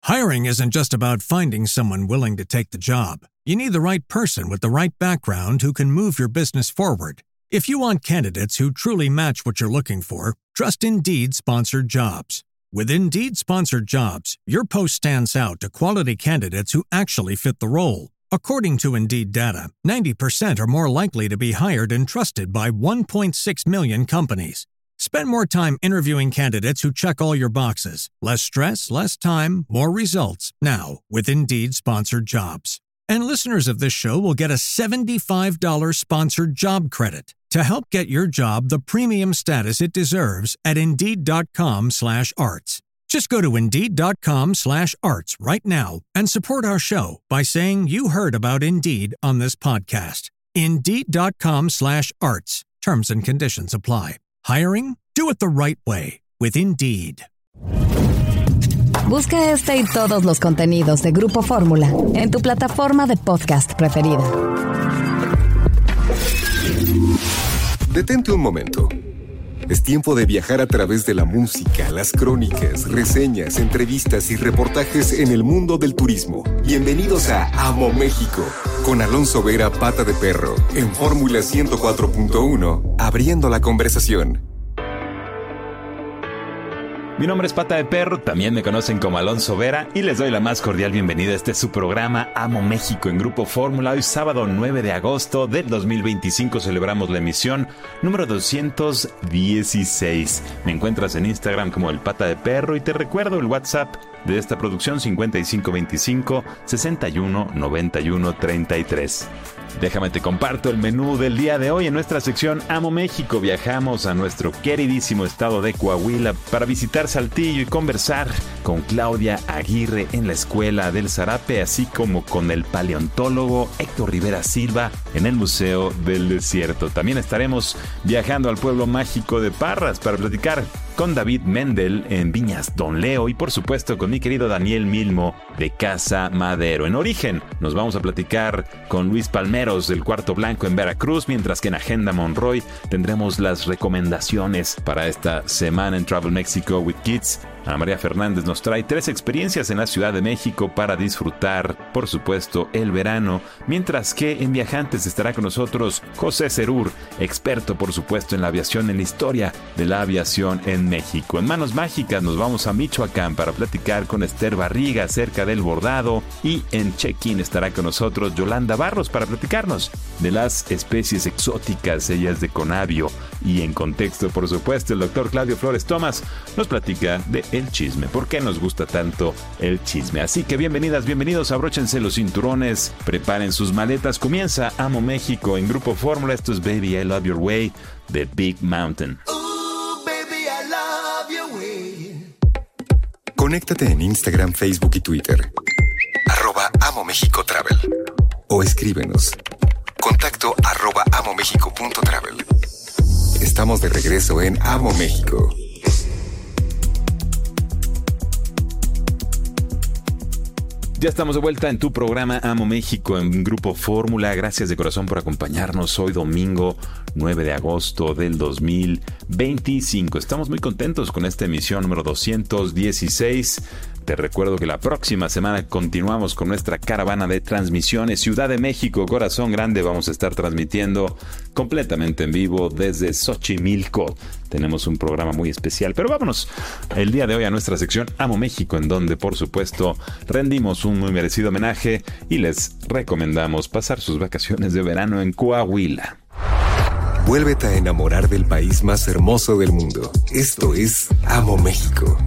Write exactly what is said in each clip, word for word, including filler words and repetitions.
Hiring isn't just about finding someone willing to take the job. You need the right person with the right background who can move your business forward. If you want candidates who truly match what you're looking for, trust Indeed-sponsored jobs. With Indeed-sponsored jobs, your post stands out to quality candidates who actually fit the role. According to Indeed data, ninety percent are more likely to be hired and trusted by one point six million companies. Spend more time interviewing candidates who check all your boxes. Less stress, less time, more results. Now, with Indeed-sponsored jobs. And listeners of this show will get a seventy-five dollars sponsored job credit to help get your job the premium status it deserves at Indeed.com slash arts. Just go to Indeed.com slash arts right now and support our show by saying you heard about Indeed on this podcast. Indeed.com slash arts. Terms and conditions apply. Hiring? Do it the right way. With Indeed. Busca este y todos los contenidos de Grupo Fórmula en tu plataforma de podcast preferida. Detente un momento. Es tiempo de viajar a través de la música, las crónicas, reseñas, entrevistas y reportajes en el mundo del turismo. Bienvenidos a Amo México, con Alonso Vera, Pata de Perro, en Fórmula ciento cuatro punto uno, abriendo la conversación. Mi nombre es Pata de Perro, también me conocen como Alonso Vera, y les doy la más cordial bienvenida a este su programa Amo México en Grupo Fórmula. Hoy sábado nueve de agosto del dos mil veinticinco celebramos la emisión número doscientos dieciséis. Me encuentras en Instagram como el Pata de Perro y te recuerdo el WhatsApp de esta producción cincuenta y cinco veinticinco, sesenta y uno, noventa y uno, treinta y tres. Déjame te comparto el menú del día de hoy. En nuestra sección Amo México viajamos a nuestro queridísimo estado de Coahuila para visitar Saltillo y conversar con Claudia Aguirre en la Escuela del Zarape, así como con el paleontólogo Héctor Rivera Silva en el Museo del Desierto. También estaremos viajando al pueblo mágico de Parras para platicar con David Mendel en Viñas Don Leo y por supuesto con mi querido Daniel Milmo de Casa Madero. En Origen nos vamos a platicar con Luis Palmeros del Cuarto Blanco en Veracruz, mientras que en Agenda Monroy tendremos las recomendaciones para esta semana en Travel Mexico with Kids. Ana María Fernández nos trae tres experiencias en la Ciudad de México para disfrutar, por supuesto, el verano, mientras que en Viajantes estará con nosotros José Cerur, experto, por supuesto, en la aviación, en la historia de la aviación en México. En Manos Mágicas nos vamos a Michoacán para platicar con Esther Barriga acerca del bordado, y en Check-in estará con nosotros Yolanda Barros para platicarnos de las especies exóticas, ellas de Conavio, y en Contexto, por supuesto, el doctor Claudio Flores Tomás nos platica de el chisme. ¿Por qué nos gusta tanto el chisme? Así que bienvenidas, bienvenidos, abróchense los cinturones, preparen sus maletas. Comienza Amo México en Grupo Fórmula. Esto es Baby I Love Your Way de Big Mountain. Ooh, baby, I love your way. Conéctate en Instagram, Facebook y Twitter. Arroba Amo México Travel. O escríbenos. Contacto arroba amomexico.travel. Estamos de regreso en Amo México. Ya estamos de vuelta en tu programa Amo México en Grupo Fórmula. Gracias de corazón por acompañarnos hoy domingo nueve de agosto del dos mil veinticinco. Estamos muy contentos con esta emisión número doscientos dieciséis. Te recuerdo que la próxima semana continuamos con nuestra caravana de transmisiones. Ciudad de México, Corazón Grande, vamos a estar transmitiendo completamente en vivo desde Xochimilco. Tenemos un programa muy especial, pero vámonos el día de hoy a nuestra sección Amo México, en donde por supuesto rendimos un muy merecido homenaje y les recomendamos pasar sus vacaciones de verano en Coahuila. Vuélvete a enamorar del país más hermoso del mundo. Esto es Amo México.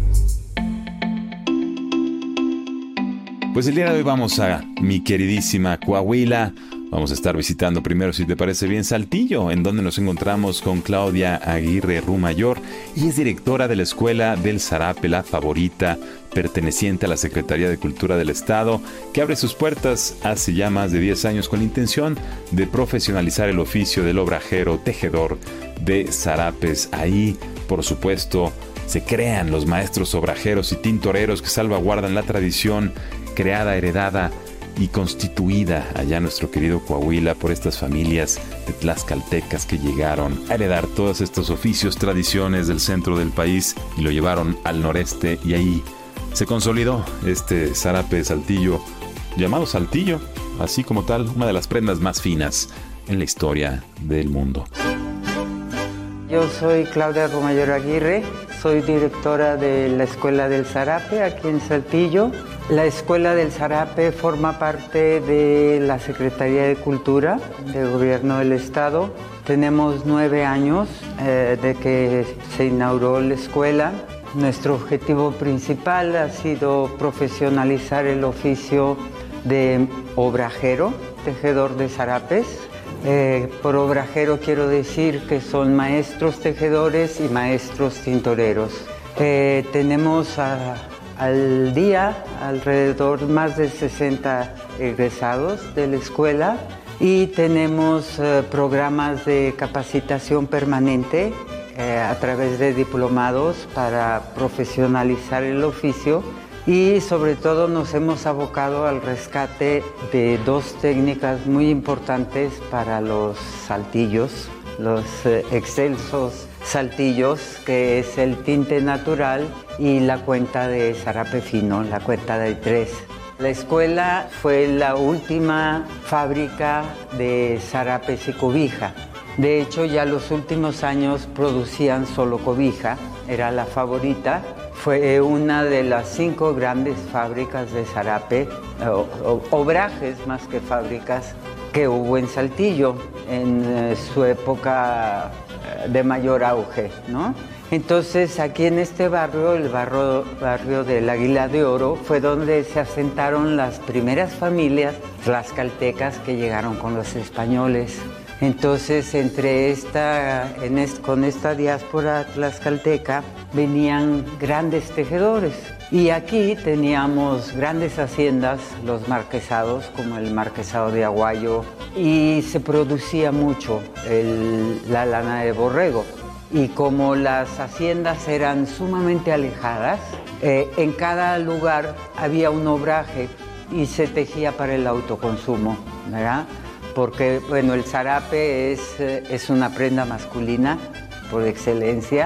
Pues el día de hoy vamos a mi queridísima Coahuila. Vamos a estar visitando primero, si te parece bien, Saltillo, en donde nos encontramos con Claudia Aguirre Rumayor, y es directora de la Escuela del Zarape, la favorita, perteneciente a la Secretaría de Cultura del Estado, que abre sus puertas hace ya más de diez años con la intención de profesionalizar el oficio del obrajero tejedor de zarapes. Ahí, por supuesto, se crean los maestros obrajeros y tintoreros que salvaguardan la tradición creada, heredada y constituida allá en nuestro querido Coahuila por estas familias de tlaxcaltecas que llegaron a heredar todos estos oficios, tradiciones del centro del país y lo llevaron al noreste, y ahí se consolidó este zarape de Saltillo, llamado Saltillo, así como tal, una de las prendas más finas en la historia del mundo. Yo soy Claudia Romayor Aguirre, soy directora de la Escuela del Zarape aquí en Saltillo. La Escuela del Zarape forma parte de la Secretaría de Cultura del Gobierno del Estado. Tenemos nueve años eh, de que se inauguró la escuela. Nuestro objetivo principal ha sido profesionalizar el oficio de obrajero, tejedor de zarapes. Eh, por obrajero quiero decir que son maestros tejedores y maestros tintoreros. Eh, tenemos a, al día alrededor más de sesenta egresados de la escuela y tenemos eh, programas de capacitación permanente eh, a través de diplomados para profesionalizar el oficio. Y sobre todo nos hemos abocado al rescate de dos técnicas muy importantes para los saltillos, los eh, excelsos saltillos, que es el tinte natural y la cuenta de zarape fino, la cuenta de tres. La escuela fue la última fábrica de zarapes y cobija. De hecho, ya los últimos años producían solo cobija, era la favorita. Fue una de las cinco grandes fábricas de zarape, o, o, obrajes más que fábricas, que hubo en Saltillo en eh, su época de mayor auge, ¿no? Entonces, aquí en este barrio, el barrio, barrio del Águila de Oro, fue donde se asentaron las primeras familias tlaxcaltecas que llegaron con los españoles. Entonces, entre esta, en est, con esta diáspora tlaxcalteca venían grandes tejedores. Y aquí teníamos grandes haciendas, los marquesados, como el marquesado de Aguayo, y se producía mucho el, la lana de borrego. Y como las haciendas eran sumamente alejadas, eh, en cada lugar había un obraje y se tejía para el autoconsumo, ¿verdad? Porque, bueno, el zarape es, es una prenda masculina por excelencia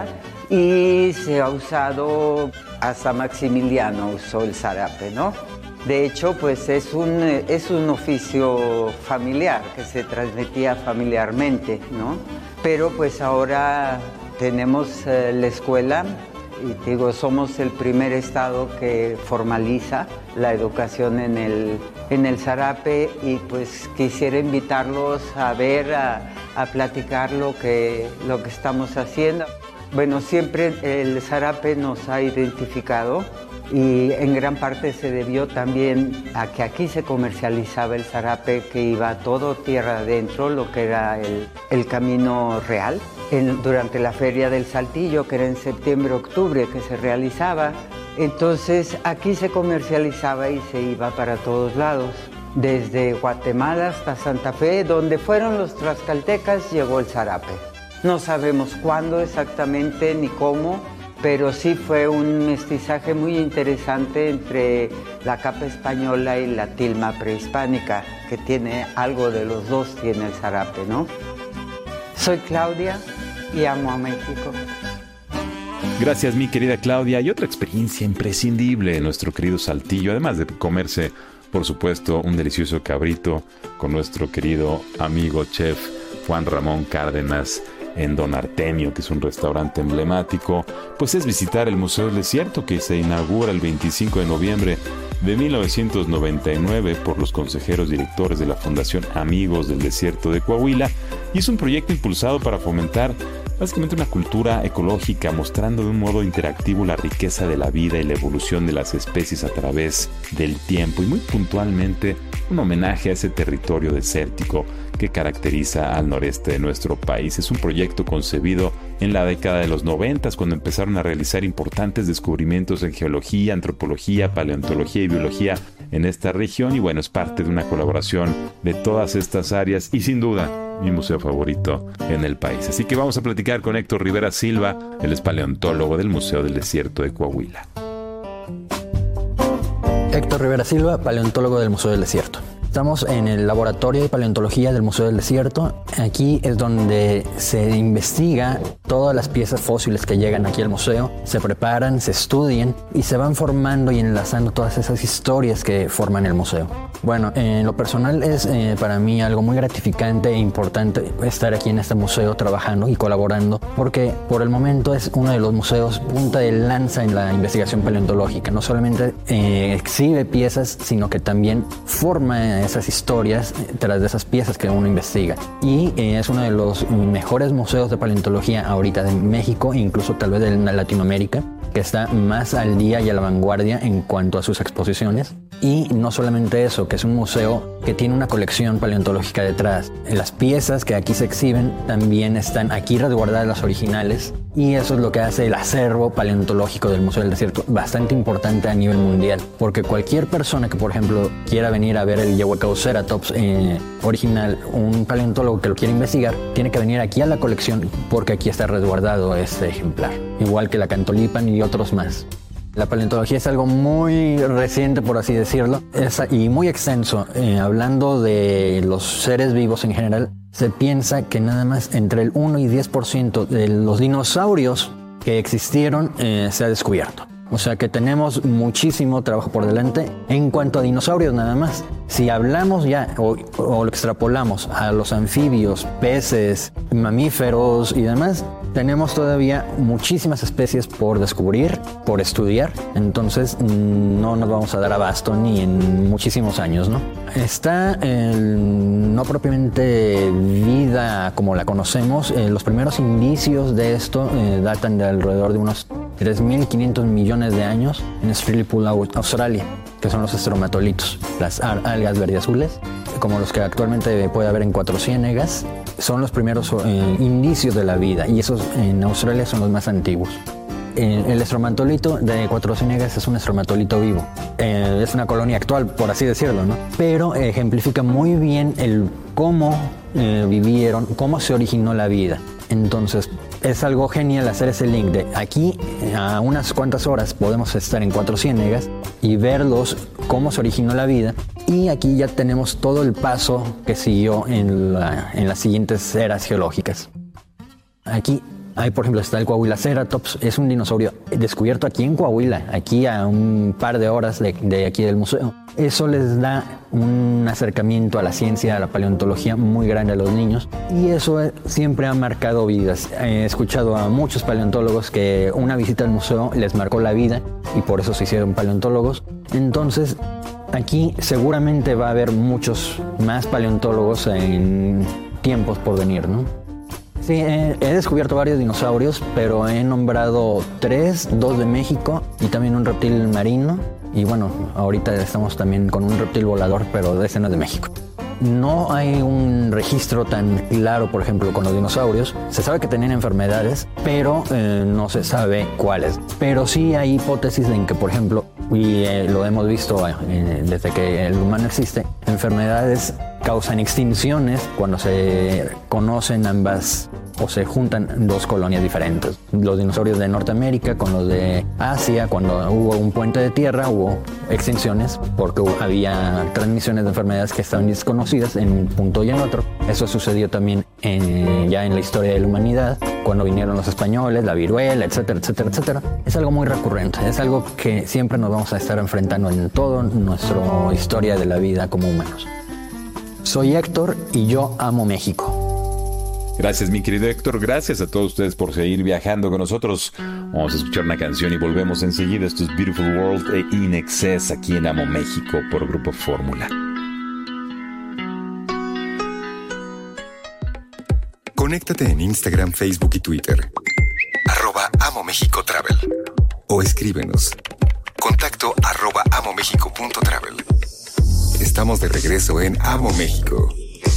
y se ha usado, hasta Maximiliano usó el zarape, ¿no? De hecho, pues es un, es un oficio familiar que se transmitía familiarmente, ¿no? Pero pues ahora tenemos eh, la escuela y digo, somos el primer estado que formaliza la educación en el, en el zarape y pues quisiera invitarlos a ver, a, a platicar lo que, lo que estamos haciendo. Bueno, siempre el zarape nos ha identificado y en gran parte se debió también a que aquí se comercializaba el zarape, que iba todo tierra adentro, lo que era el, el camino real. En, durante la Feria del Saltillo, que era en septiembre, octubre, que se realizaba. Entonces, aquí se comercializaba y se iba para todos lados. Desde Guatemala hasta Santa Fe, donde fueron los tlaxcaltecas, llegó el zarape. No sabemos cuándo exactamente ni cómo, pero sí fue un mestizaje muy interesante entre la capa española y la tilma prehispánica, que tiene algo de los dos, tiene el zarape, ¿no? Soy Claudia y amo a México. Gracias, mi querida Claudia. Y otra experiencia imprescindible en nuestro querido Saltillo, además de comerse, por supuesto, un delicioso cabrito con nuestro querido amigo chef Juan Ramón Cárdenas en Don Artemio, que es un restaurante emblemático, pues es visitar el Museo del Desierto, que se inaugura el veinticinco de noviembre de mil novecientos noventa y nueve por los consejeros directores de la Fundación Amigos del Desierto de Coahuila, y es un proyecto impulsado para fomentar básicamente una cultura ecológica, mostrando de un modo interactivo la riqueza de la vida y la evolución de las especies a través del tiempo, y muy puntualmente un homenaje a ese territorio desértico que caracteriza al noreste de nuestro país. Es un proyecto concebido en la década de los noventas, cuando empezaron a realizar importantes descubrimientos en geología, antropología, paleontología y biología en esta región, y bueno, es parte de una colaboración de todas estas áreas y sin duda mi museo favorito en el país. Así que vamos a platicar con Héctor Rivera Silva, él es paleontólogo del Museo del Desierto de Coahuila. Héctor Rivera Silva, paleontólogo del Museo del Desierto. Estamos en el Laboratorio de Paleontología del Museo del Desierto. Aquí es donde se investiga todas las piezas fósiles que llegan aquí al museo, se preparan, se estudian y se van formando y enlazando todas esas historias que forman el museo. Bueno, en lo personal es eh, para mí algo muy gratificante e importante estar aquí en este museo trabajando y colaborando, porque por el momento es uno de los museos punta de lanza en la investigación paleontológica. No solamente eh, exhibe piezas, sino que también forma esas historias tras de esas piezas que uno investiga. Y eh, es uno de los mejores museos de paleontología ahorita de México, incluso tal vez de Latinoamérica, que está más al día y a la vanguardia en cuanto a sus exposiciones. Y no solamente eso, que es un museo que tiene una colección paleontológica detrás. Las piezas que aquí se exhiben también están aquí resguardadas, las originales, y eso es lo que hace el acervo paleontológico del Museo del Desierto bastante importante a nivel mundial, porque cualquier persona que, por ejemplo, quiera venir a ver el Yehuacauceratops eh, original, un paleontólogo que lo quiera investigar, tiene que venir aquí a la colección porque aquí está resguardado este ejemplar, igual que la Cantolipan y otros más. La paleontología es algo muy reciente, por así decirlo, es, y muy extenso. Eh, hablando de los seres vivos en general, se piensa que nada más entre el uno y diez por ciento de los dinosaurios que existieron eh, se ha descubierto. O sea que tenemos muchísimo trabajo por delante en cuanto a dinosaurios nada más. Si hablamos ya o, o lo extrapolamos a los anfibios, peces, mamíferos y demás, tenemos todavía muchísimas especies por descubrir, por estudiar. Entonces no nos vamos a dar abasto ni en muchísimos años, ¿no? Está el, no propiamente vida como la conocemos. Eh, los primeros indicios de esto eh, datan de alrededor de unos tres mil quinientos millones de años en Spratly Pool, Australia, que son los estromatolitos, las algas verde azules, como los que actualmente puede haber en Cuatro Ciénegas. Son los primeros eh, indicios de la vida, y esos en Australia son los más antiguos. El, el estromatolito de Cuatro Ciénegas es un estromatolito vivo. Eh, es una colonia actual, por así decirlo, ¿no? Pero ejemplifica muy bien el cómo eh, vivieron, cómo se originó la vida. Entonces, es algo genial hacer ese link de aquí a unas cuantas horas podemos estar en Cuatro Ciénegas y verlos cómo se originó la vida, y aquí ya tenemos todo el paso que siguió en, la, en las siguientes eras geológicas. Aquí hay, por ejemplo, está el Coahuilaceratops, es un dinosaurio descubierto aquí en Coahuila, aquí a un par de horas de, de aquí del museo. Eso les da un acercamiento a la ciencia, a la paleontología muy grande a los niños, y eso siempre ha marcado vidas. He escuchado a muchos paleontólogos que una visita al museo les marcó la vida y por eso se hicieron paleontólogos. Entonces, aquí seguramente va a haber muchos más paleontólogos en tiempos por venir, ¿no? Sí, he, he descubierto varios dinosaurios, pero he nombrado tres, dos de México y también un reptil marino. Y bueno, ahorita estamos también con un reptil volador, pero de ese no es de México. No hay un registro tan claro, por ejemplo, con los dinosaurios. Se sabe que tenían enfermedades, pero eh, no se sabe cuáles. Pero sí hay hipótesis en que, por ejemplo, y eh, lo hemos visto eh, desde que el humano existe, enfermedades causan extinciones cuando se conocen ambas o se juntan dos colonias diferentes. Los dinosaurios de Norteamérica con los de Asia, cuando hubo un puente de tierra, hubo extinciones porque había transmisiones de enfermedades que estaban desconocidas en un punto y en otro. Eso sucedió también en, ya en la historia de la humanidad, cuando vinieron los españoles, la viruela, etcétera, etcétera, etcétera. Es algo muy recurrente, es algo que siempre nos vamos a estar enfrentando en toda nuestra historia de la vida como humanos. Soy Héctor y yo amo México. Gracias, mi querido Héctor. Gracias a todos ustedes por seguir viajando con nosotros. Vamos a escuchar una canción y volvemos enseguida. Esto es Beautiful World e In Excess aquí en Amo México por Grupo Fórmula. Conéctate en Instagram, Facebook y Twitter. Arroba Amo México Travel. O escríbenos. Contacto arroba amomexico.travel. Estamos de regreso en Amo México.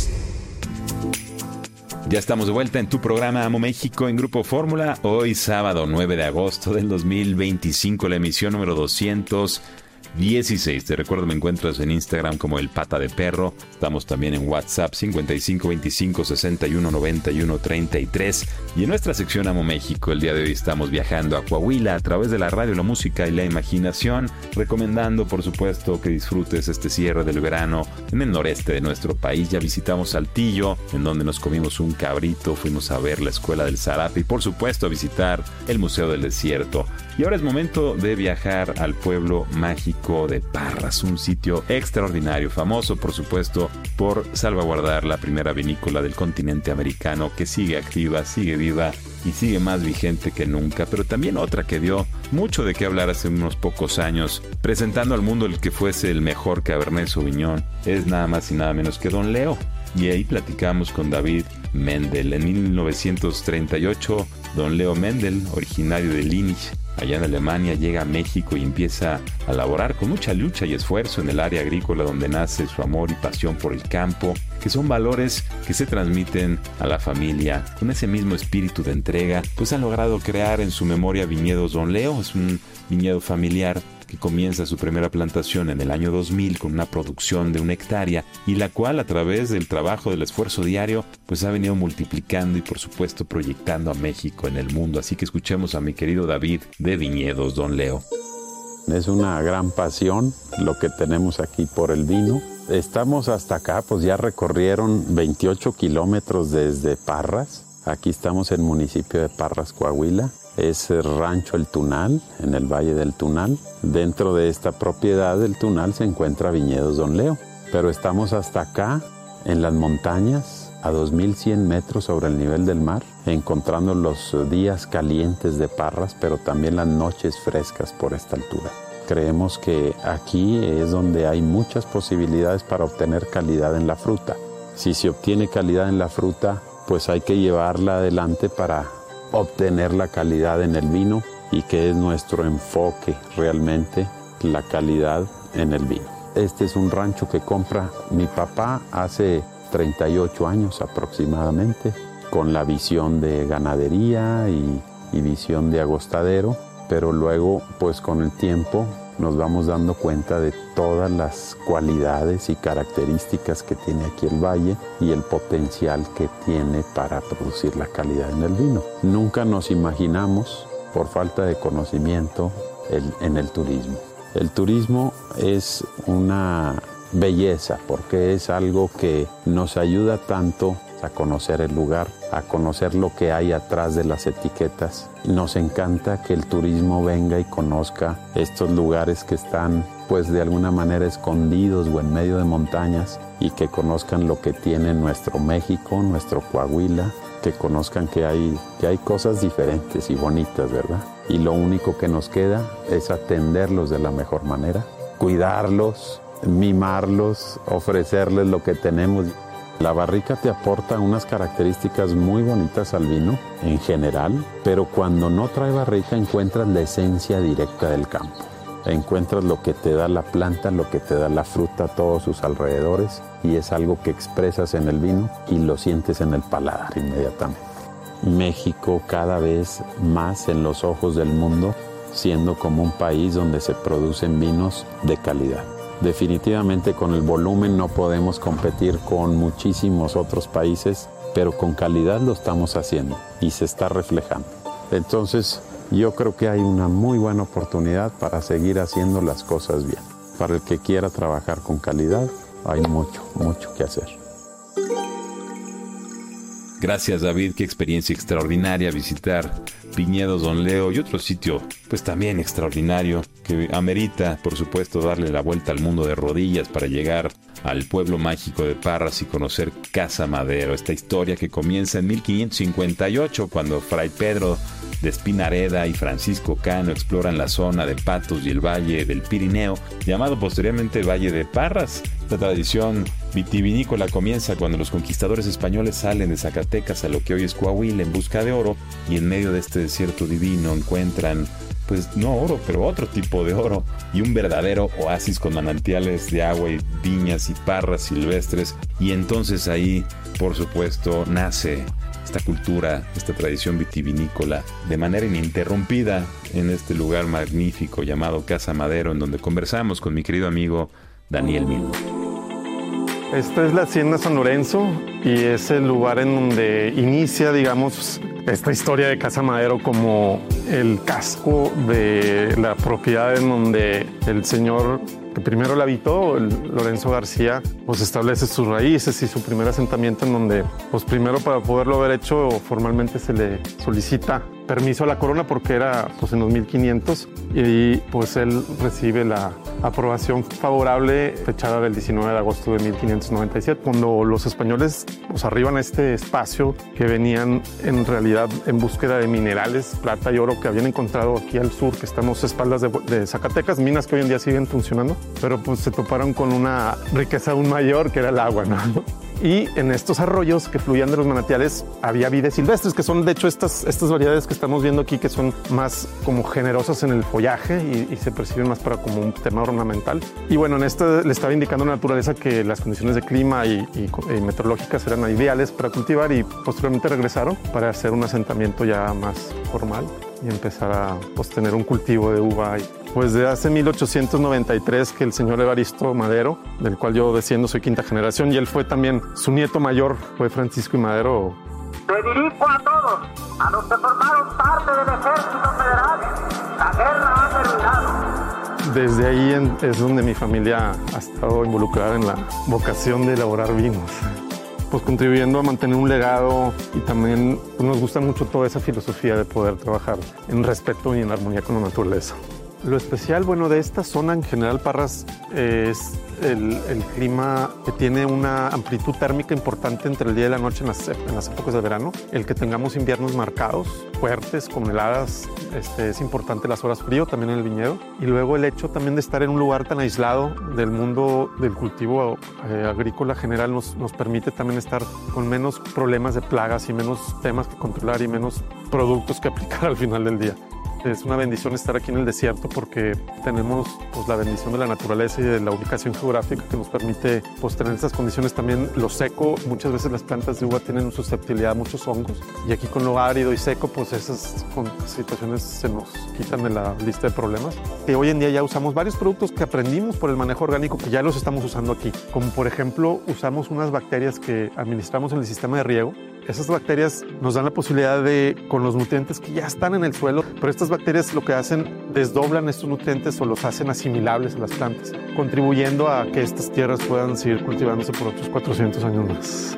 Ya estamos de vuelta en tu programa Amo México en Grupo Fórmula. Hoy sábado nueve de agosto del dos mil veinticinco, la emisión número doscientos dieciséis. Te recuerdo, me encuentras en Instagram como El Pata de Perro. Estamos también en WhatsApp cincuenta y cinco veinticinco sesenta y uno noventa y uno treinta y tres. Y en nuestra sección Amo México, el día de hoy estamos viajando a Coahuila a través de la radio, la música y la imaginación, recomendando, por supuesto, que disfrutes este cierre del verano en el noreste de nuestro país. Ya visitamos Saltillo, en donde nos comimos un cabrito, fuimos a ver la Escuela del Zarape y, por supuesto, a visitar el Museo del Desierto. Y ahora es momento de viajar al pueblo mágico de Parras, un sitio extraordinario, famoso, por supuesto, por salvaguardar la primera vinícola del continente americano, que sigue activa, sigue viva y sigue más vigente que nunca, pero también otra que dio mucho de qué hablar hace unos pocos años, presentando al mundo el que fuese el mejor Cabernet Sauvignon, es nada más y nada menos que Don Leo. Y ahí platicamos con David Mendel. En mil novecientos treinta y ocho, Don Leo Mendel, originario de Linnich, allá en Alemania, llega a México y empieza a laborar con mucha lucha y esfuerzo en el área agrícola, donde nace su amor y pasión por el campo, que son valores que se transmiten a la familia. Con ese mismo espíritu de entrega, pues ha logrado crear en su memoria Viñedos Don Leo. Es un viñedo familiar que comienza su primera plantación en el año dos mil con una producción de una hectárea, y la cual, a través del trabajo, del esfuerzo diario, pues ha venido multiplicando y, por supuesto, proyectando a México en el mundo. Así que escuchemos a mi querido David de Viñedos Don Leo. Es una gran pasión lo que tenemos aquí por el vino. Estamos hasta acá, pues ya recorrieron veintiocho kilómetros desde Parras. Aquí estamos en el municipio de Parras, Coahuila. Es el rancho El Tunal, en el Valle del Tunal. Dentro de esta propiedad del Tunal se encuentra Viñedos Don Leo. Pero estamos hasta acá, en las montañas, a dos mil cien metros sobre el nivel del mar, encontrando los días calientes de Parras, pero también las noches frescas por esta altura. Creemos que aquí es donde hay muchas posibilidades para obtener calidad en la fruta. Si se obtiene calidad en la fruta, pues hay que llevarla adelante para obtener la calidad en el vino, y que es nuestro enfoque realmente, la calidad en el vino. Este es un rancho que compra mi papá hace treinta y ocho años aproximadamente, con la visión de ganadería y, y visión de agostadero, pero luego pues con el tiempo nos vamos dando cuenta de todas las cualidades y características que tiene aquí el valle y el potencial que tiene para producir la calidad en el vino. Nunca nos imaginamos, por falta de conocimiento, el, en el turismo. El turismo es una belleza porque es algo que nos ayuda tanto a conocer el lugar, a conocer lo que hay atrás de las etiquetas. Nos encanta que el turismo venga y conozca estos lugares que están, pues de alguna manera escondidos o en medio de montañas, y que conozcan lo que tiene nuestro México, nuestro Coahuila, que conozcan que hay, que hay cosas diferentes y bonitas, ¿verdad? Y lo único que nos queda es atenderlos de la mejor manera, cuidarlos, mimarlos, ofrecerles lo que tenemos. La barrica te aporta unas características muy bonitas al vino en general, pero cuando no trae barrica encuentras la esencia directa del campo. Encuentras lo que te da la planta, lo que te da la fruta, todos sus alrededores, y es algo que expresas en el vino y lo sientes en el paladar inmediatamente. México cada vez más en los ojos del mundo, siendo como un país donde se producen vinos de calidad. Definitivamente con el volumen no podemos competir con muchísimos otros países, pero con calidad lo estamos haciendo y se está reflejando. Entonces, yo creo que hay una muy buena oportunidad para seguir haciendo las cosas bien. Para el que quiera trabajar con calidad, hay mucho, mucho que hacer. Gracias, David, qué experiencia extraordinaria visitar Viñedos Don Leo y otro sitio pues también extraordinario que amerita, por supuesto, darle la vuelta al mundo de rodillas para llegar al pueblo mágico de Parras y conocer Casa Madero, esta historia que comienza en mil quinientos cincuenta y ocho cuando Fray Pedro de Espinareda y Francisco Cano exploran la zona de Patos y el Valle del Pirineo, llamado posteriormente Valle de Parras. La tradición vitivinícola comienza cuando los conquistadores españoles salen de Zacatecas a lo que hoy es Coahuila en busca de oro, y en medio de este desierto divino encuentran, pues no oro, pero otro tipo de oro, y un verdadero oasis con manantiales de agua y viñas y parras silvestres. Y entonces ahí, por supuesto, nace esta cultura, esta tradición vitivinícola de manera ininterrumpida en este lugar magnífico llamado Casa Madero, en donde conversamos con mi querido amigo Daniel Milmo. Esta es la Hacienda San Lorenzo y es el lugar en donde inicia, digamos, esta historia de Casa Madero como el casco de la propiedad en donde el señor que primero la habitó, el Lorenzo García, pues establece sus raíces y su primer asentamiento, en donde, pues primero, para poderlo haber hecho formalmente se le solicita permiso a la corona porque era pues en los mil quinientos, y pues él recibe la aprobación favorable fechada del diecinueve de agosto de mil quinientos noventa y siete, cuando los españoles pues arriban a este espacio, que venían en realidad en búsqueda de minerales, plata y oro, que habían encontrado aquí al sur, que estamos a espaldas de, de Zacatecas, minas que hoy en día siguen funcionando, pero pues se toparon con una riqueza aún mayor, que era el agua, ¿no? Y en estos arroyos que fluían de los manantiales había vides silvestres, que son de hecho estas, estas variedades que estamos viendo aquí, que son más como generosas en el follaje y, y se perciben más para como un tema ornamental. Y bueno, en este le estaba indicando la naturaleza que las condiciones de clima y, y, y meteorológicas eran ideales para cultivar, y posteriormente regresaron para hacer un asentamiento ya más formal y empezar a pues, tener un cultivo de uva. Pues de hace mil ochocientos noventa y tres que el señor Evaristo Madero, del cual yo desciendo, soy quinta generación, y él fue también, su nieto mayor fue Francisco y Madero. Me dirijo a todos, a los que formaron parte del ejército federal. La guerra ha terminado. Desde ahí en, es donde mi familia ha estado involucrada en la vocación de elaborar vinos, pues contribuyendo a mantener un legado, y también pues, nos gusta mucho toda esa filosofía de poder trabajar en respeto y en armonía con la naturaleza. Lo especial, bueno, de esta zona en general, Parras, eh, es el, el clima que tiene una amplitud térmica importante entre el día y la noche en las, en las épocas de verano. El que tengamos inviernos marcados, fuertes, con heladas, este, es importante las horas frío, también en el viñedo. Y luego el hecho también de estar en un lugar tan aislado del mundo del cultivo eh, agrícola general nos, nos permite también estar con menos problemas de plagas y menos temas que controlar y menos productos que aplicar al final del día. Es una bendición estar aquí en el desierto porque tenemos pues, la bendición de la naturaleza y de la ubicación geográfica que nos permite pues, tener estas condiciones. También lo seco, muchas veces las plantas de uva tienen susceptibilidad a muchos hongos, y aquí con lo árido y seco, pues esas situaciones se nos quitan de la lista de problemas. Y hoy en día ya usamos varios productos que aprendimos por el manejo orgánico, que ya los estamos usando aquí, como por ejemplo usamos unas bacterias que administramos en el sistema de riego. Esas bacterias nos dan la posibilidad de, con los nutrientes que ya están en el suelo, pero estas bacterias lo que hacen, desdoblan estos nutrientes o los hacen asimilables a las plantas, contribuyendo a que estas tierras puedan seguir cultivándose por otros cuatrocientos años más.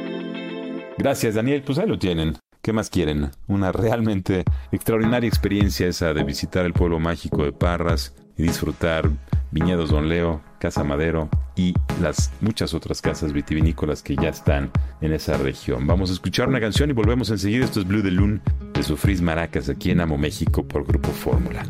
Gracias, Daniel. Pues ahí lo tienen. ¿Qué más quieren? Una realmente extraordinaria experiencia esa de visitar el pueblo mágico de Parras y disfrutar Viñedos Don Leo, Casa Madero y las muchas otras casas vitivinícolas que ya están en esa región. Vamos a escuchar una canción y volvemos enseguida. Esto es Blue de Lune de Sofris Maracas, aquí en Amo México por Grupo Fórmula.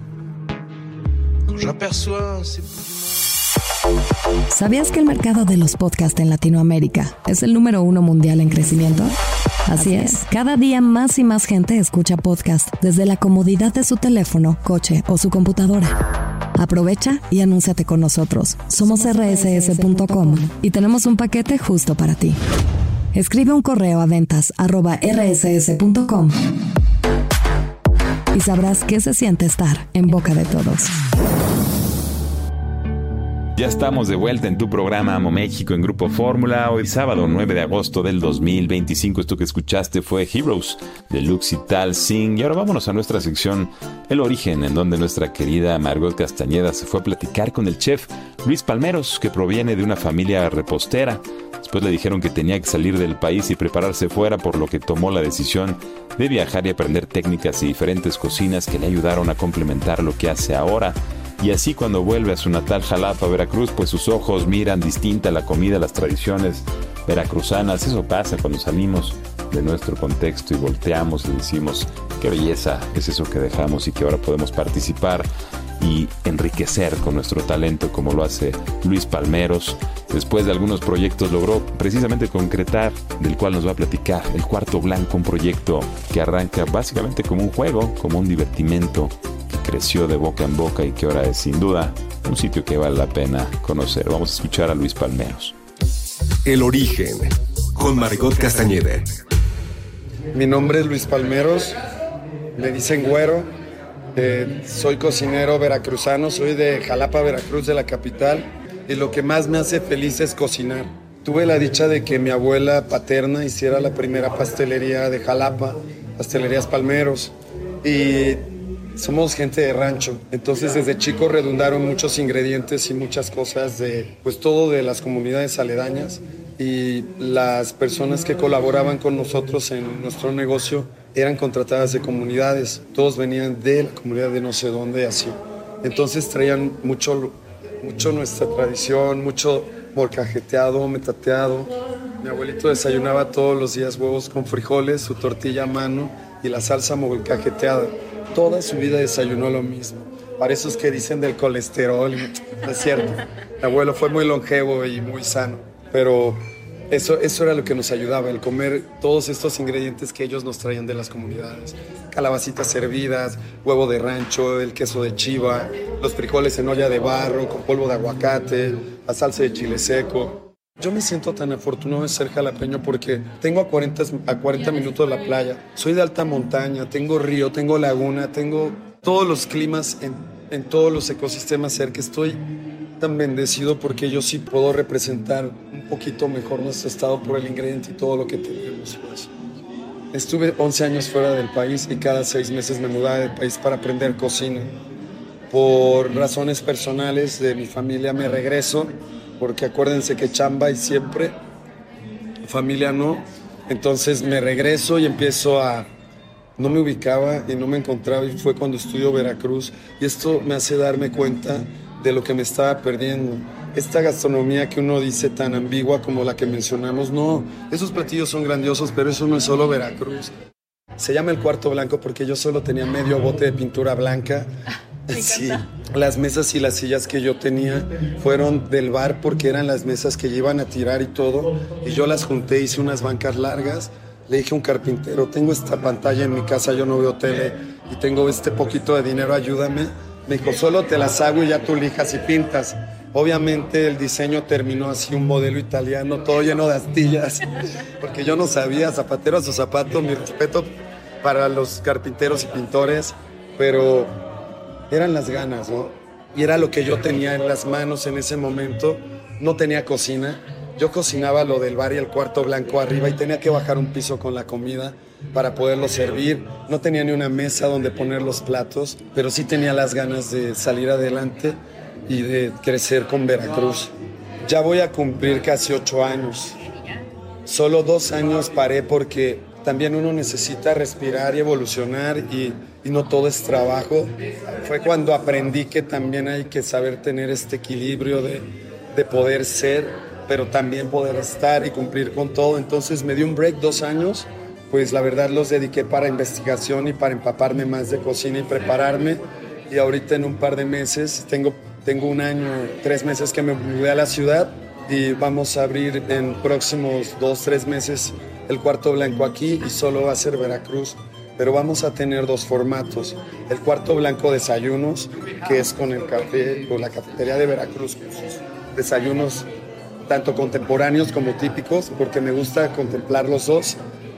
¿Sabías que el mercado de los podcasts en Latinoamérica es el número uno mundial en crecimiento? Así es, cada día más y más gente escucha podcast desde la comodidad de su teléfono, coche o su computadora. Aprovecha y anúnciate con nosotros. Somos erre ese ese punto com y tenemos un paquete justo para ti. Escribe un correo a ventas arroba erre ese ese punto com y sabrás qué se siente estar en boca de todos. Ya estamos de vuelta en tu programa Amo México en Grupo Fórmula. Hoy sábado nueve de agosto del dos mil veinticinco. Esto que escuchaste fue Heroes de Luxital Singh. Y ahora vámonos a nuestra sección El Origen, en donde nuestra querida Margot Castañeda se fue a platicar con el chef Luis Palmeros, que proviene de una familia repostera. Después le dijeron que tenía que salir del país y prepararse fuera, por lo que tomó la decisión de viajar y aprender técnicas y diferentes cocinas que le ayudaron a complementar lo que hace ahora. Y así, cuando vuelve a su natal Jalapa, Veracruz, pues sus ojos miran distinta la comida, las tradiciones veracruzanas. Eso pasa cuando salimos de nuestro contexto y volteamos y decimos, qué belleza es eso que dejamos y que ahora podemos participar y enriquecer con nuestro talento, como lo hace Luis Palmeros. Después de algunos proyectos logró precisamente concretar, del cual nos va a platicar, el Cuarto Blanco, un proyecto que arranca básicamente como un juego, como un divertimento, que creció de boca en boca y que ahora es sin duda un sitio que vale la pena conocer. Vamos a escuchar a Luis Palmeros. El Origen, con Margot Castañeda. Mi nombre es Luis Palmeros, me dicen Güero. Eh, soy cocinero veracruzano, soy de Jalapa, Veracruz, de la capital. Y lo que más me hace feliz es cocinar. Tuve la dicha de que mi abuela paterna hiciera la primera pastelería de Jalapa, Pastelerías Palmeros. Y somos gente de rancho, entonces desde chico redundaron muchos ingredientes y muchas cosas de, pues todo de las comunidades aledañas, y las personas que colaboraban con nosotros en nuestro negocio eran contratadas de comunidades, todos venían de la comunidad de no sé dónde, así. Entonces traían mucho, mucho nuestra tradición, mucho molcajeteado, metateado. Mi abuelito desayunaba todos los días huevos con frijoles, su tortilla a mano y la salsa molcajeteada. Toda su vida desayunó lo mismo. Para esos que dicen del colesterol, no es cierto. Mi abuelo fue muy longevo y muy sano, pero eso, eso era lo que nos ayudaba, el comer todos estos ingredientes que ellos nos traían de las comunidades. Calabacitas hervidas, huevo de rancho, el queso de chiva, los frijoles en olla de barro con polvo de aguacate, la salsa de chile seco. Yo me siento tan afortunado de ser jalapeño porque tengo a cuarenta, a cuarenta minutos de la playa, soy de alta montaña, tengo río, tengo laguna, tengo todos los climas en, en todos los ecosistemas cerca. Estoy tan bendecido porque yo sí puedo representar un poquito mejor nuestro estado por el ingrediente y todo lo que tenemos. Pues. Estuve once años fuera del país y cada seis meses me mudaba del país para aprender cocina. Por razones personales de mi familia me regreso, porque acuérdense que chamba y siempre, familia no. Entonces me regreso y empiezo a... No me ubicaba y no me encontraba, y fue cuando estudio Veracruz. Y esto me hace darme cuenta de lo que me estaba perdiendo. Esta gastronomía que uno dice tan ambigua como la que mencionamos, no, esos platillos son grandiosos, pero eso no es solo Veracruz. Se llama el cuarto blanco porque yo solo tenía medio bote de pintura blanca. Sí, las mesas y las sillas que yo tenía fueron del bar porque eran las mesas que iban a tirar y todo, y yo las junté, hice unas bancas largas. Le dije a un carpintero, tengo esta pantalla en mi casa, yo no veo tele y tengo este poquito de dinero, ayúdame. Me dijo, solo te las hago y ya tú lijas y pintas. Obviamente el diseño terminó así, un modelo italiano, todo lleno de astillas, porque yo no sabía, zapatero a su zapato, mi respeto para los carpinteros y pintores, pero eran las ganas, ¿no? Y era lo que yo tenía en las manos en ese momento. No tenía cocina, yo cocinaba lo del bar y el cuarto blanco arriba y tenía que bajar un piso con la comida para poderlo servir. No tenía ni una mesa donde poner los platos, pero sí tenía las ganas de salir adelante y de crecer con Veracruz. Ya voy a cumplir casi ocho años. Solo dos años paré porque también uno necesita respirar y evolucionar y, y no todo es trabajo. Fue cuando aprendí que también hay que saber tener este equilibrio de, de poder ser, pero también poder estar y cumplir con todo. Entonces me di un break, dos años, pues la verdad los dediqué para investigación y para empaparme más de cocina y prepararme. Y ahorita en un par de meses, tengo, tengo un año, tres meses que me mudé a la ciudad y vamos a abrir en próximos dos, tres meses el cuarto blanco aquí y solo va a ser Veracruz. Pero vamos a tener dos formatos. El cuarto blanco desayunos, que es con el café, con la cafetería de Veracruz, con sus desayunos tanto contemporáneos como típicos, porque me gusta contemplar los dos.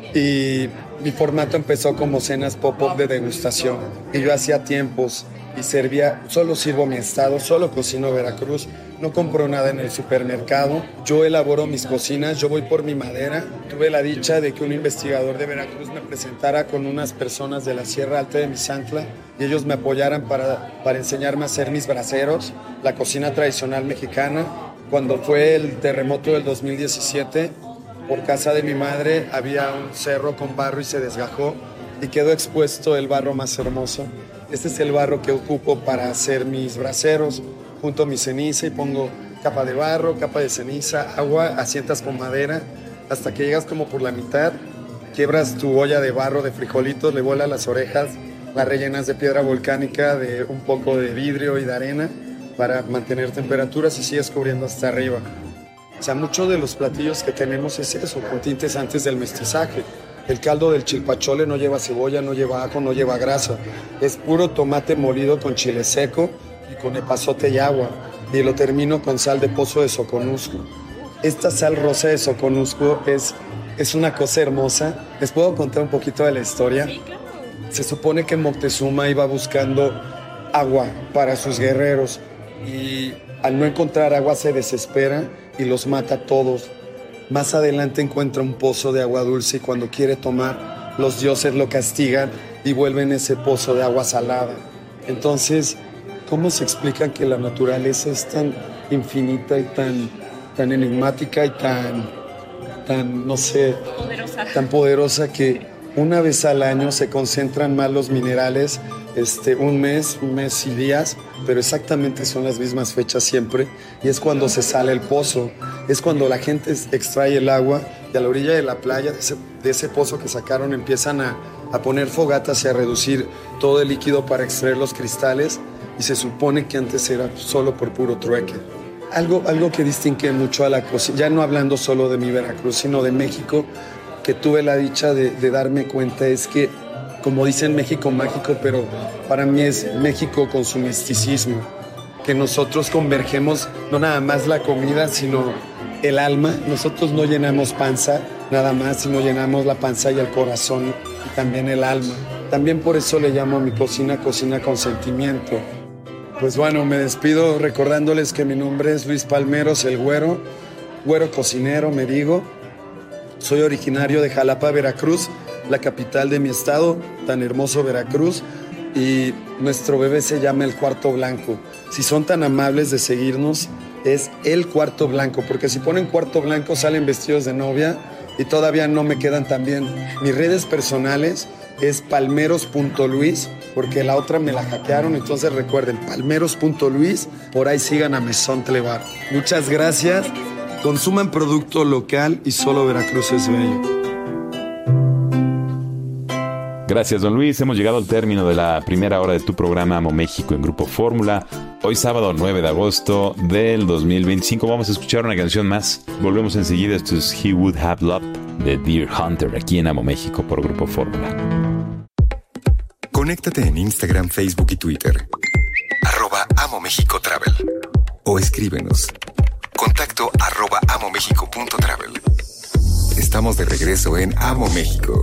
Y mi formato empezó como cenas pop-up de degustación. Y yo hacía tiempos y servía, solo sirvo mi estado, solo cocino Veracruz, no compro nada en el supermercado, yo elaboro mis cocinas, yo voy por mi madera. Tuve la dicha de que un investigador de Veracruz me presentara con unas personas de la Sierra Alta de Misantla y ellos me apoyaran para, para enseñarme a hacer mis braseros, la cocina tradicional mexicana. Cuando fue el terremoto del dos mil diecisiete, por casa de mi madre había un cerro con barro y se desgajó y quedó expuesto el barro más hermoso. Este es el barro que ocupo para hacer mis braseros. Junto mi ceniza y pongo capa de barro, capa de ceniza, agua, asientas con madera, hasta que llegas como por la mitad, quiebras tu olla de barro de frijolitos, le vuelas las orejas, las rellenas de piedra volcánica, de un poco de vidrio y de arena para mantener temperaturas y sigues cubriendo hasta arriba. O sea, muchos de los platillos que tenemos es eso, con tintes antes del mestizaje. El caldo del chilpachole no lleva cebolla, no lleva ajo, no lleva grasa. Es puro tomate molido con chile seco y con epazote y agua. Y lo termino con sal de pozo de Soconusco. Esta sal rosa de Soconusco es es una cosa hermosa. ¿Les puedo contar un poquito de la historia? Sí, claro. Se supone que Moctezuma iba buscando agua para sus guerreros y al no encontrar agua se desespera y los mata a todos. Más adelante encuentra un pozo de agua dulce y cuando quiere tomar, los dioses lo castigan y vuelven ese pozo de agua salada. Entonces, ¿cómo se explica que la naturaleza es tan infinita y tan, tan enigmática y tan, tan, no sé, poderosa. tan poderosa que una vez al año se concentran más los minerales, este, un mes, un mes y días, pero exactamente son las mismas fechas siempre, y es cuando se sale el pozo, es cuando la gente extrae el agua y a la orilla de la playa, de ese, de ese pozo que sacaron, empiezan a, a poner fogatas y a reducir todo el líquido para extraer los cristales, y se supone que antes era solo por puro trueque. Algo, algo que distingue mucho a la cocina, ya no hablando solo de mi Veracruz, sino de México, que tuve la dicha de, de darme cuenta es que, como dicen, México mágico, pero para mí es México con su misticismo, que nosotros convergemos no nada más la comida, sino el alma. Nosotros no llenamos panza nada más, sino llenamos la panza y el corazón y también el alma. También por eso le llamo a mi cocina cocina con sentimiento. Pues bueno, me despido recordándoles que mi nombre es Luis Palmeros, el Güero, Güero cocinero, me digo. Soy originario de Jalapa, Veracruz, la capital de mi estado, tan hermoso Veracruz, y nuestro bebé se llama El Cuarto Blanco. Si son tan amables de seguirnos, es El Cuarto Blanco, porque si ponen Cuarto Blanco salen vestidos de novia y todavía no me quedan tan bien. Mis redes personales es palmeros punto luis, porque la otra me la hackearon, entonces recuerden, palmeros punto luis, por ahí sigan a Maison Tlevar. Muchas gracias. Consuman producto local y solo Veracruz es bello. Gracias, don Luis. Hemos llegado al término de la primera hora de tu programa Amo México en Grupo Fórmula. Hoy sábado nueve de agosto del dos mil veinticinco vamos a escuchar una canción más. Volvemos enseguida. Esto es He Would Have Loved de Deer Hunter aquí en Amo México por Grupo Fórmula. Conéctate en Instagram, Facebook y Twitter. Arroba Amo México Travel. O escríbenos. Contacto arroba amomexico.travel. Estamos de regreso en Amo México.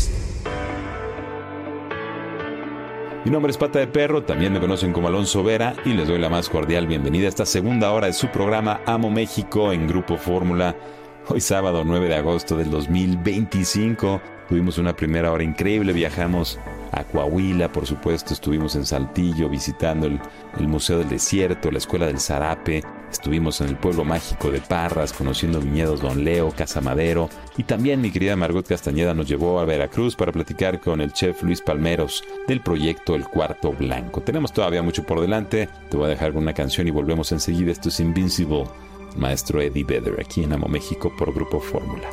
Mi nombre es Pata de Perro, también me conocen como Alonso Vera y les doy la más cordial bienvenida a esta segunda hora de su programa Amo México en Grupo Fórmula. Hoy sábado nueve de agosto del dos mil veinticinco tuvimos una primera hora increíble, viajamos a Coahuila, por supuesto, estuvimos en Saltillo visitando el, el Museo del Desierto, la Escuela del Zarape, estuvimos en el pueblo mágico de Parras, conociendo viñedos Don Leo, Casa Madero, y también mi querida Margot Castañeda nos llevó a Veracruz para platicar con el chef Luis Palmeros del proyecto El Cuarto Blanco. Tenemos todavía mucho por delante, te voy a dejar con una canción y volvemos enseguida. Esto es Invincible, maestro Eddie Vedder, aquí en Amo México por Grupo Fórmula.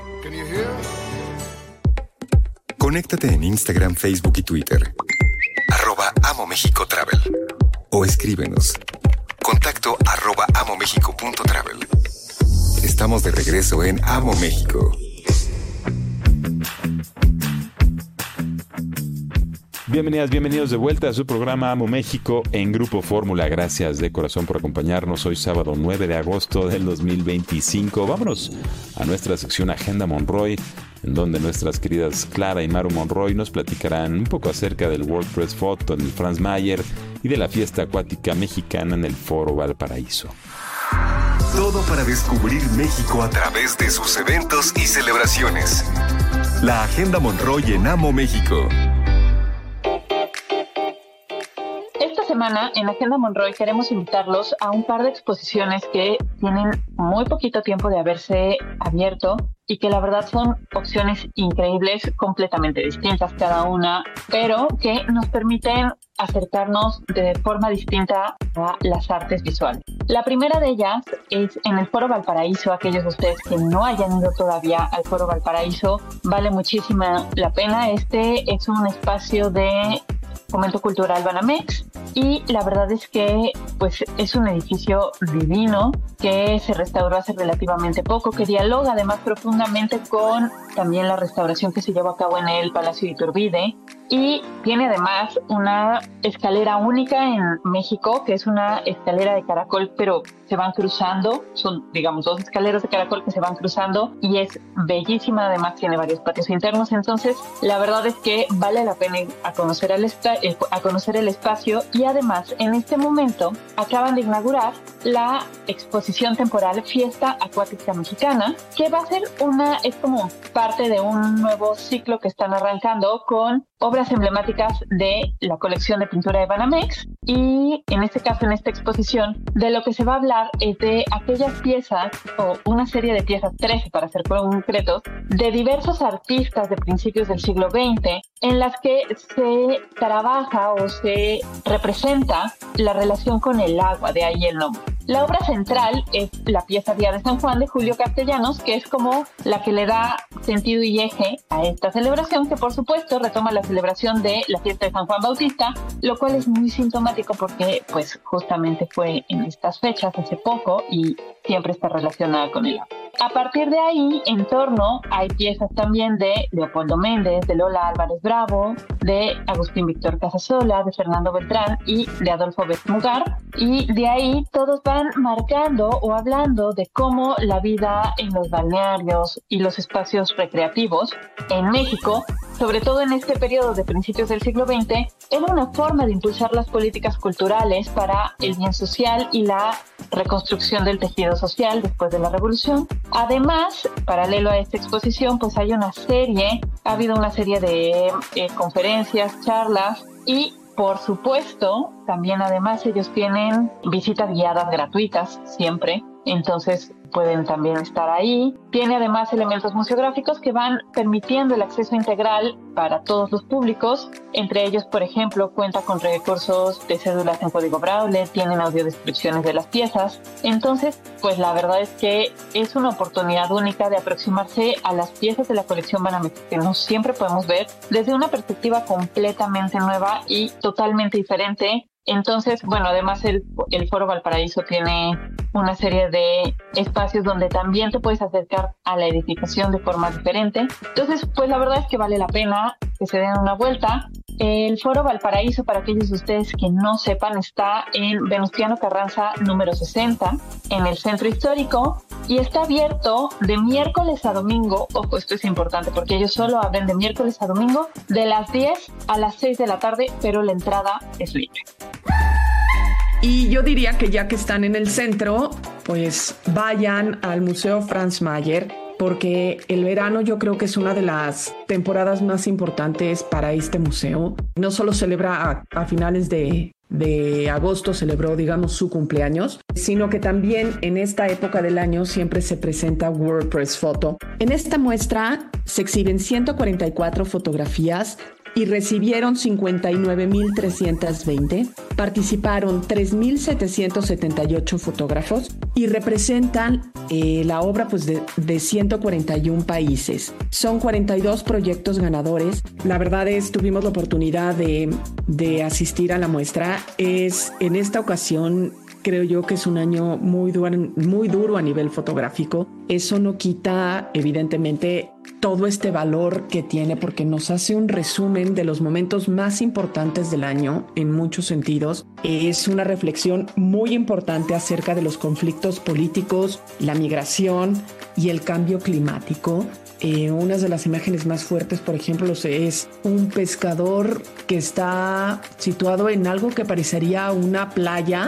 Conéctate en Instagram, Facebook y Twitter. Arroba Amo México Travel. O escríbenos. Contacto arroba amomexico.travel. Estamos de regreso en Amo México. Bienvenidas, bienvenidos de vuelta a su programa Amo México en Grupo Fórmula. Gracias de corazón por acompañarnos hoy sábado nueve de agosto del dos mil veinticinco. Vámonos a nuestra sección Agenda Monroy, en donde nuestras queridas Clara y Maru Monroy nos platicarán un poco acerca del World Press Photo en el Franz Mayer y de la fiesta acuática mexicana en el Foro Valparaíso. Todo para descubrir México a través de sus eventos y celebraciones. La Agenda Monroy en Amo México. Esta semana en Agenda Monroy queremos invitarlos a un par de exposiciones que tienen muy poquito tiempo de haberse abierto y que la verdad son opciones increíbles, completamente distintas cada una, pero que nos permiten acercarnos de forma distinta a las artes visuales. La primera de ellas es en el Foro Valparaíso. Aquellos de ustedes que no hayan ido todavía al Foro Valparaíso, vale muchísima la pena. Este es un espacio de Fomento Cultural Banamex y la verdad es que pues es un edificio divino que se restauró hace relativamente poco, que dialoga además profundamente con también la restauración que se llevó a cabo en el Palacio de Iturbide. y tiene además una escalera única en México, que es una escalera de caracol, pero se van cruzando, son digamos dos escaleras de caracol que se van cruzando y es bellísima, además tiene varios patios internos, entonces la verdad es que vale la pena ir a conocer el, esta- a conocer el espacio y además en este momento acaban de inaugurar la exposición temporal Fiesta Acuática Mexicana, que va a ser una, es como parte de un nuevo ciclo que están arrancando con obras emblemáticas de la colección de pintura de Banamex y en este caso, en esta exposición, de lo que se va a hablar es de aquellas piezas o una serie de piezas, trece para ser concretos, de diversos artistas de principios del siglo veinte en las que se trabaja o se representa la relación con el agua, de ahí el nombre. La obra central es la pieza Día de San Juan de Julio Castellanos, que es como la que le da sentido y eje a esta celebración, que por supuesto retoma la celebración de la fiesta de San Juan Bautista, lo cual es muy sintomático porque pues justamente fue en estas fechas hace poco y siempre está relacionada con el agua. A partir de ahí, en torno, hay piezas también de Leopoldo Méndez, de Lola Álvarez Bravo, de Agustín Víctor Casasola, de Fernando Beltrán y de Adolfo Mugar. Y de ahí todos van marcando o hablando de cómo la vida en los balnearios y los espacios recreativos en México, sobre todo en este periodo de principios del siglo veinte, era una forma de impulsar las políticas culturales para el bien social y la reconstrucción del tejido social después de la Revolución. Además, paralelo a esta exposición, pues hay una serie, ha habido una serie de eh, conferencias, charlas y, por supuesto, también además ellos tienen visitas guiadas gratuitas siempre, entonces pueden también estar ahí. Tiene además elementos museográficos que van permitiendo el acceso integral para todos los públicos. Entre ellos, por ejemplo, cuenta con recursos de cédulas en código Braille, tienen audiodescripciones de las piezas. Entonces, pues la verdad es que es una oportunidad única de aproximarse a las piezas de la colección Banamex, que no siempre podemos ver desde una perspectiva completamente nueva y totalmente diferente. Entonces, bueno, además el, el Foro Valparaíso tiene una serie de espacios donde también te puedes acercar a la edificación de forma diferente. Entonces, pues la verdad es que vale la pena que se den una vuelta. El Foro Valparaíso, para aquellos de ustedes que no sepan, está en Venustiano Carranza número sesenta, en el Centro Histórico, y está abierto de miércoles a domingo. Ojo, esto es importante porque ellos solo abren de miércoles a domingo de las diez a las seis de la tarde, pero la entrada es libre. Y yo diría que ya que están en el centro, pues vayan al Museo Franz Mayer, porque el verano yo creo que es una de las temporadas más importantes para este museo. No solo celebra a, a finales de, de agosto, celebró, digamos, su cumpleaños, sino que también en esta época del año siempre se presenta World Press Photo. En esta muestra se exhiben ciento cuarenta y cuatro fotografías y recibieron cincuenta y nueve mil trescientos veinte. Participaron tres mil setecientos setenta y ocho fotógrafos y representan eh, la obra pues, de, de ciento cuarenta y uno países. Son cuarenta y dos proyectos ganadores. La verdad es, tuvimos la oportunidad de, de asistir a la muestra. Es en esta ocasión, creo yo que es un año muy duro, muy duro a nivel fotográfico. Eso no quita, evidentemente, todo este valor que tiene porque nos hace un resumen de los momentos más importantes del año en muchos sentidos. Es una reflexión muy importante acerca de los conflictos políticos, la migración y el cambio climático. Eh, una de las imágenes más fuertes, por ejemplo, es un pescador que está situado en algo que parecería una playa,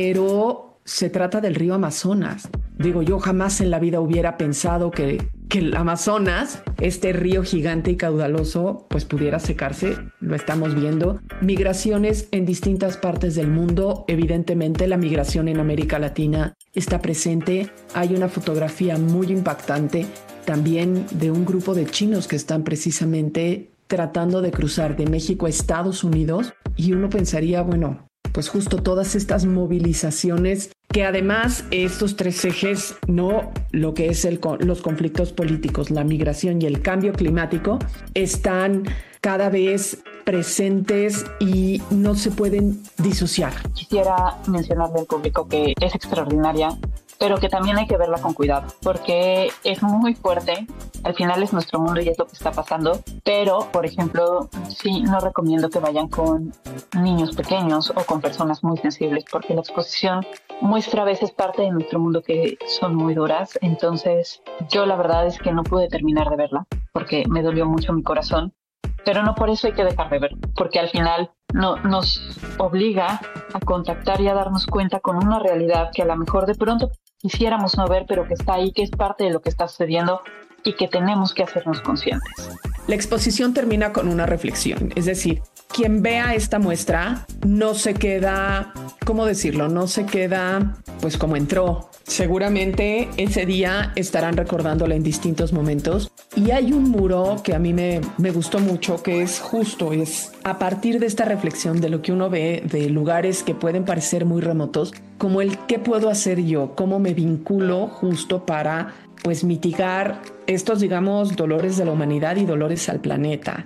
pero se trata del río Amazonas. Digo, yo jamás en la vida hubiera pensado que, que el Amazonas, este río gigante y caudaloso, pues pudiera secarse. Lo estamos viendo. Migraciones en distintas partes del mundo. Evidentemente, la migración en América Latina está presente. Hay una fotografía muy impactante también de un grupo de chinos que están precisamente tratando de cruzar de México a Estados Unidos. Y uno pensaría, bueno, pues justo todas estas movilizaciones que además estos tres ejes, no lo que es el, los conflictos políticos, la migración y el cambio climático, están cada vez presentes y no se pueden disociar. Quisiera mencionarle al público que es extraordinaria pero que también hay que verla con cuidado, porque es muy fuerte. Al final es nuestro mundo y es lo que está pasando, pero, por ejemplo, sí, no recomiendo que vayan con niños pequeños o con personas muy sensibles, porque la exposición muestra a veces parte de nuestro mundo que son muy duras. Entonces, yo la verdad es que no pude terminar de verla, porque me dolió mucho mi corazón, pero no por eso hay que dejar de verla, porque al final no, nos obliga a contactar y a darnos cuenta con una realidad que a lo mejor de pronto quisiéramos no ver, pero que está ahí, que es parte de lo que está sucediendo y que tenemos que hacernos conscientes. La exposición termina con una reflexión, es decir, quien vea esta muestra no se queda, ¿cómo decirlo? No se queda pues como entró. Seguramente ese día estarán recordándola en distintos momentos. Y hay un muro que a mí me, me gustó mucho, que es justo, es a partir de esta reflexión de lo que uno ve de lugares que pueden parecer muy remotos, como el qué puedo hacer yo, cómo me vinculo justo para pues mitigar estos, digamos, dolores de la humanidad y dolores al planeta.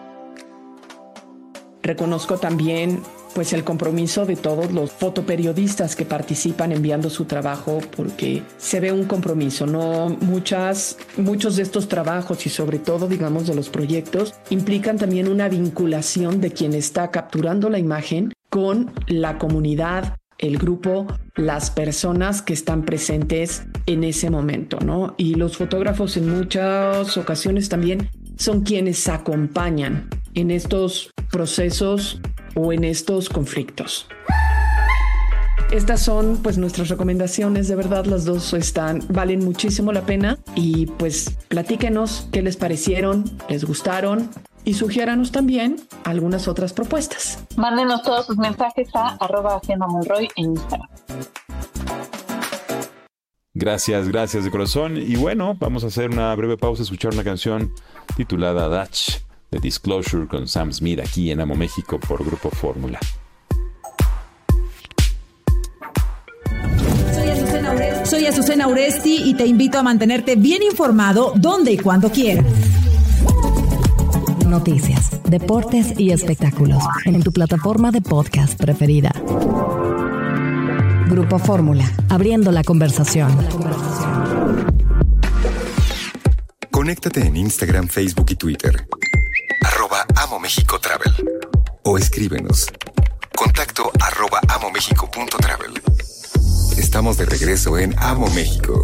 Reconozco también pues el compromiso de todos los fotoperiodistas que participan enviando su trabajo, porque se ve un compromiso, ¿no? Muchas, muchos de estos trabajos y sobre todo, digamos, de los proyectos implican también una vinculación de quien está capturando la imagen con la comunidad, el grupo, las personas que están presentes en ese momento, ¿no? Y los fotógrafos en muchas ocasiones también son quienes acompañan en estos procesos o en estos conflictos. Estas son pues nuestras recomendaciones, de verdad las dos están, valen muchísimo la pena y pues platíquenos qué les parecieron, les gustaron y sugiéranos también algunas otras propuestas. Mándenos todos sus mensajes a arroba Hacienda Monroy en Instagram. Gracias, gracias de corazón. Y bueno, vamos a hacer una breve pausa, escuchar una canción titulada Dutch de Disclosure con Sam Smith aquí en Amo México por Grupo Fórmula. Soy Azucena Uresti. Soy Azucena Uresti y te invito a mantenerte bien informado donde y cuando quieras. Noticias, deportes y espectáculos en tu plataforma de podcast preferida. Grupo Fórmula, abriendo la conversación. Conéctate en Instagram, Facebook y Twitter. Arroba Amo México Travel. O escríbenos. Contacto arroba amomexico.travel. Estamos de regreso en Amo México.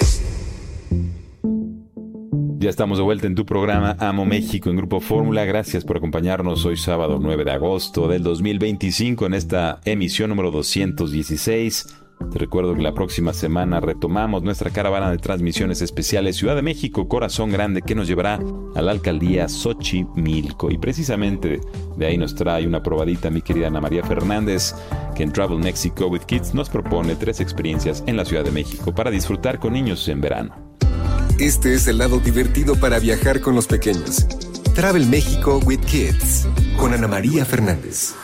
Ya estamos de vuelta en tu programa Amo México en Grupo Fórmula. Gracias por acompañarnos hoy sábado nueve de agosto del dos mil veinticinco en esta emisión número doscientos dieciséis. Te recuerdo que la próxima semana retomamos nuestra caravana de transmisiones especiales Ciudad de México, Corazón Grande, que nos llevará a la alcaldía Xochimilco. Y precisamente de ahí nos trae una probadita mi querida Ana María Fernández, que en Travel Mexico with Kids nos propone tres experiencias en la Ciudad de México para disfrutar con niños en verano. Este es el lado divertido para viajar con los pequeños. Travel México with Kids, con Ana María Fernández.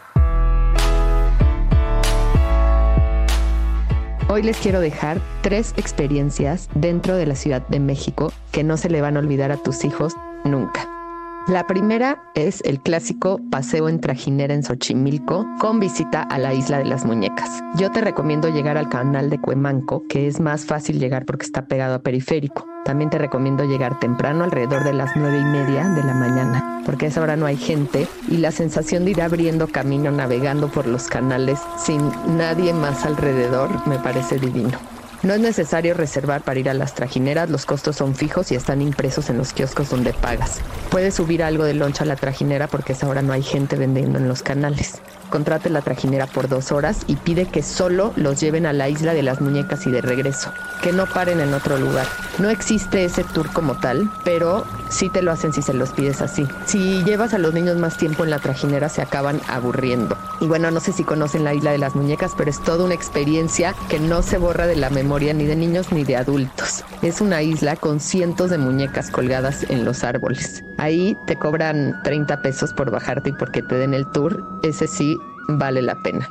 Hoy les quiero dejar tres experiencias dentro de la Ciudad de México que no se le van a olvidar a tus hijos nunca. La primera es el clásico paseo en trajinera en Xochimilco con visita a la Isla de las Muñecas. Yo te recomiendo llegar al canal de Cuemanco, que es más fácil llegar porque está pegado a Periférico. También te recomiendo llegar temprano, alrededor de las nueve y media de la mañana, porque a esa hora no hay gente y la sensación de ir abriendo camino, navegando por los canales sin nadie más alrededor, me parece divino. No es necesario reservar para ir a las trajineras, los costos son fijos y están impresos en los kioscos donde pagas. Puedes subir algo de loncha a la trajinera porque a esa hora no hay gente vendiendo en los canales. Contrate la trajinera por dos horas y pide que solo los lleven a la Isla de las Muñecas y de regreso, que no paren en otro lugar. No existe ese tour como tal, pero sí te lo hacen si se los pides así. Si llevas a los niños más tiempo en la trajinera se acaban aburriendo. Y bueno, no sé si conocen la Isla de las Muñecas, pero es toda una experiencia que no se borra de la memoria ni de niños ni de adultos. Es una isla con cientos de muñecas colgadas en los árboles. Ahí te cobran treinta pesos por bajarte y porque te den el tour. Ese sí vale la pena.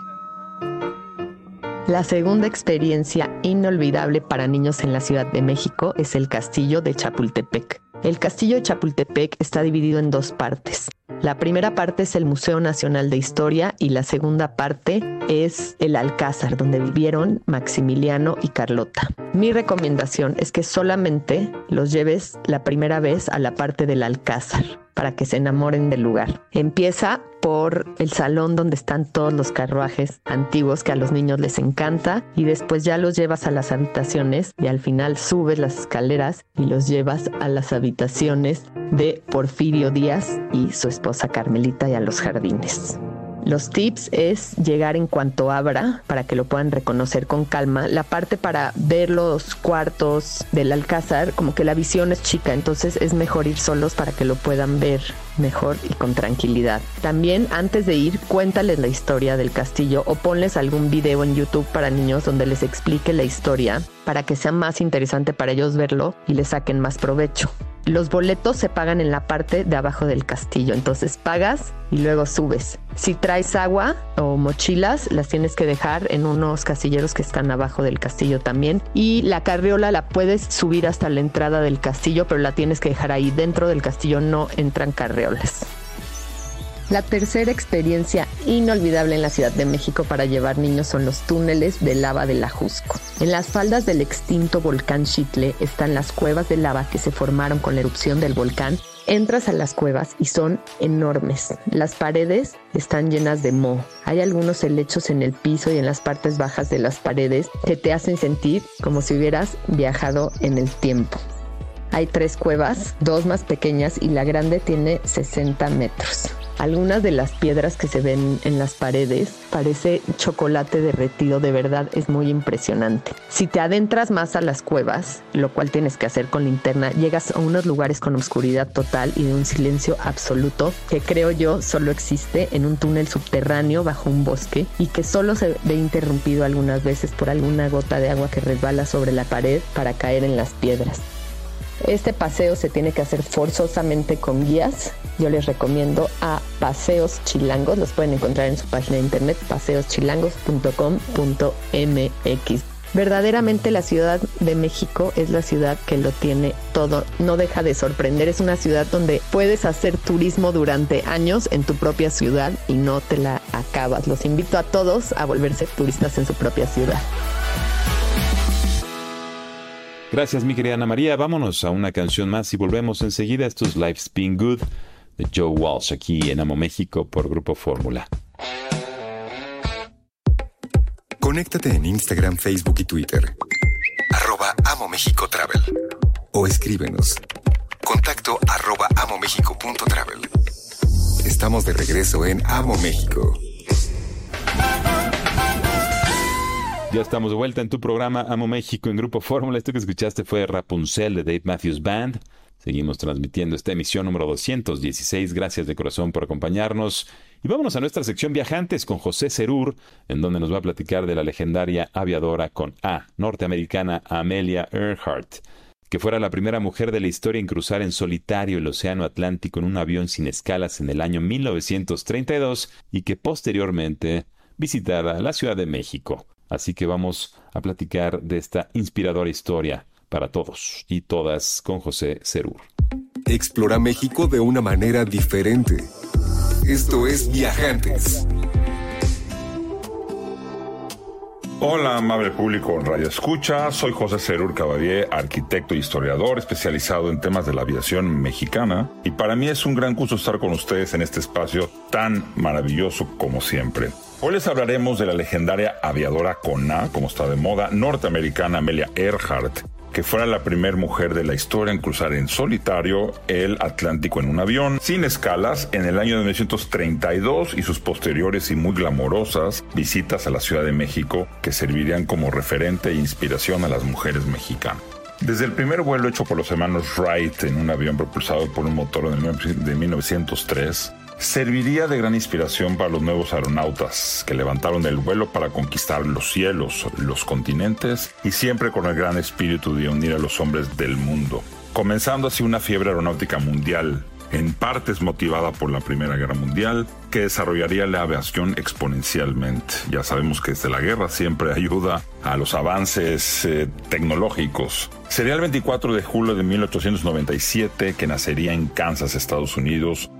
La segunda experiencia inolvidable para niños en la Ciudad de México es el Castillo de Chapultepec. El Castillo de Chapultepec está dividido en dos partes. La primera parte es el Museo Nacional de Historia y la segunda parte es el Alcázar, donde vivieron Maximiliano y Carlota. Mi recomendación es que solamente los lleves la primera vez a la parte del Alcázar para que se enamoren del lugar. Empieza por el salón donde están todos los carruajes antiguos que a los niños les encanta y después ya los llevas a las habitaciones y al final subes las escaleras y los llevas a las habitaciones de Porfirio Díaz y su esposa Carmelita y a los jardines. Los tips es llegar en cuanto abra para que lo puedan reconocer con calma. La parte para ver los cuartos del Alcázar, como que la visión es chica, entonces es mejor ir solos para que lo puedan ver mejor y con tranquilidad. También antes de ir, cuéntales la historia del castillo o ponles algún video en YouTube para niños donde les explique la historia para que sea más interesante para ellos verlo y les saquen más provecho. Los boletos se pagan en la parte de abajo del castillo, entonces pagas y luego subes. Si traes agua o mochilas, las tienes que dejar en unos casilleros que están abajo del castillo también. Y la carriola la puedes subir hasta la entrada del castillo, pero la tienes que dejar ahí. Dentro del castillo no entran carriolas. La tercera experiencia inolvidable en la Ciudad de México para llevar niños son los túneles de lava del Ajusco. En las faldas del extinto volcán Xitle están las cuevas de lava que se formaron con la erupción del volcán. Entras a las cuevas y son enormes. Las paredes están llenas de moho. Hay algunos helechos en el piso y en las partes bajas de las paredes que te hacen sentir como si hubieras viajado en el tiempo. Hay tres cuevas, dos más pequeñas y la grande tiene sesenta metros. Algunas de las piedras que se ven en las paredes parece chocolate derretido, de verdad es muy impresionante. Si te adentras más a las cuevas, lo cual tienes que hacer con linterna, llegas a unos lugares con oscuridad total y de un silencio absoluto que creo yo solo existe en un túnel subterráneo bajo un bosque y que solo se ve interrumpido algunas veces por alguna gota de agua que resbala sobre la pared para caer en las piedras. Este paseo se tiene que hacer forzosamente con guías. Yo les recomiendo a Paseos Chilangos. Los pueden encontrar en su página de internet paseos chilangos punto com punto m x. Verdaderamente la Ciudad de México es la ciudad que lo tiene todo. No deja de sorprender. Es una ciudad donde puedes hacer turismo durante años en tu propia ciudad y no te la acabas. Los invito a todos a volverse turistas en su propia ciudad. Gracias, mi querida Ana María. Vámonos a una canción más y volvemos enseguida. Esto es Life's Been Good de Joe Walsh aquí en Amo México por Grupo Fórmula. Conéctate en Instagram, Facebook y Twitter. Arroba Amo México Travel. O escríbenos. Contacto arroba amomexico punto travel. Estamos de regreso en Amo México. Ya estamos de vuelta en tu programa Amo México en Grupo Fórmula. Esto que escuchaste fue Rapunzel de Dave Matthews Band. Seguimos transmitiendo esta emisión número doscientos dieciséis. Gracias de corazón por acompañarnos. Y vámonos a nuestra sección Viajantes con José Cerur, en donde nos va a platicar de la legendaria aviadora con A, norteamericana Amelia Earhart, que fuera la primera mujer de la historia en cruzar en solitario el Océano Atlántico en un avión sin escalas en el año mil novecientos treinta y dos y que posteriormente visitara la Ciudad de México. Así que vamos a platicar de esta inspiradora historia para todos y todas con José Cerur. Explora México de una manera diferente. Esto es Viajantes. Hola, amable público en Radio Escucha. Soy José Cerur Cavalier, arquitecto e historiador especializado en temas de la aviación mexicana. Y para mí es un gran gusto estar con ustedes en este espacio tan maravilloso como siempre. Hoy les hablaremos de la legendaria aviadora con A, como está de moda, norteamericana Amelia Earhart, que fuera la primera mujer de la historia en cruzar en solitario el Atlántico en un avión, sin escalas, en el año de mil novecientos treinta y dos y sus posteriores y muy glamorosas visitas a la Ciudad de México que servirían como referente e inspiración a las mujeres mexicanas. Desde el primer vuelo hecho por los hermanos Wright en un avión propulsado por un motor de mil novecientos tres, serviría de gran inspiración para los nuevos aeronautas que levantaron el vuelo para conquistar los cielos, los continentes y siempre con el gran espíritu de unir a los hombres del mundo, comenzando así una fiebre aeronáutica mundial, en partes motivada por la Primera Guerra Mundial, que desarrollaría la aviación exponencialmente. Ya sabemos que desde la guerra siempre ayuda a los avances eh, tecnológicos. Sería el veinticuatro de julio de mil ochocientos noventa y siete que nacería en Kansas, Estados Unidos,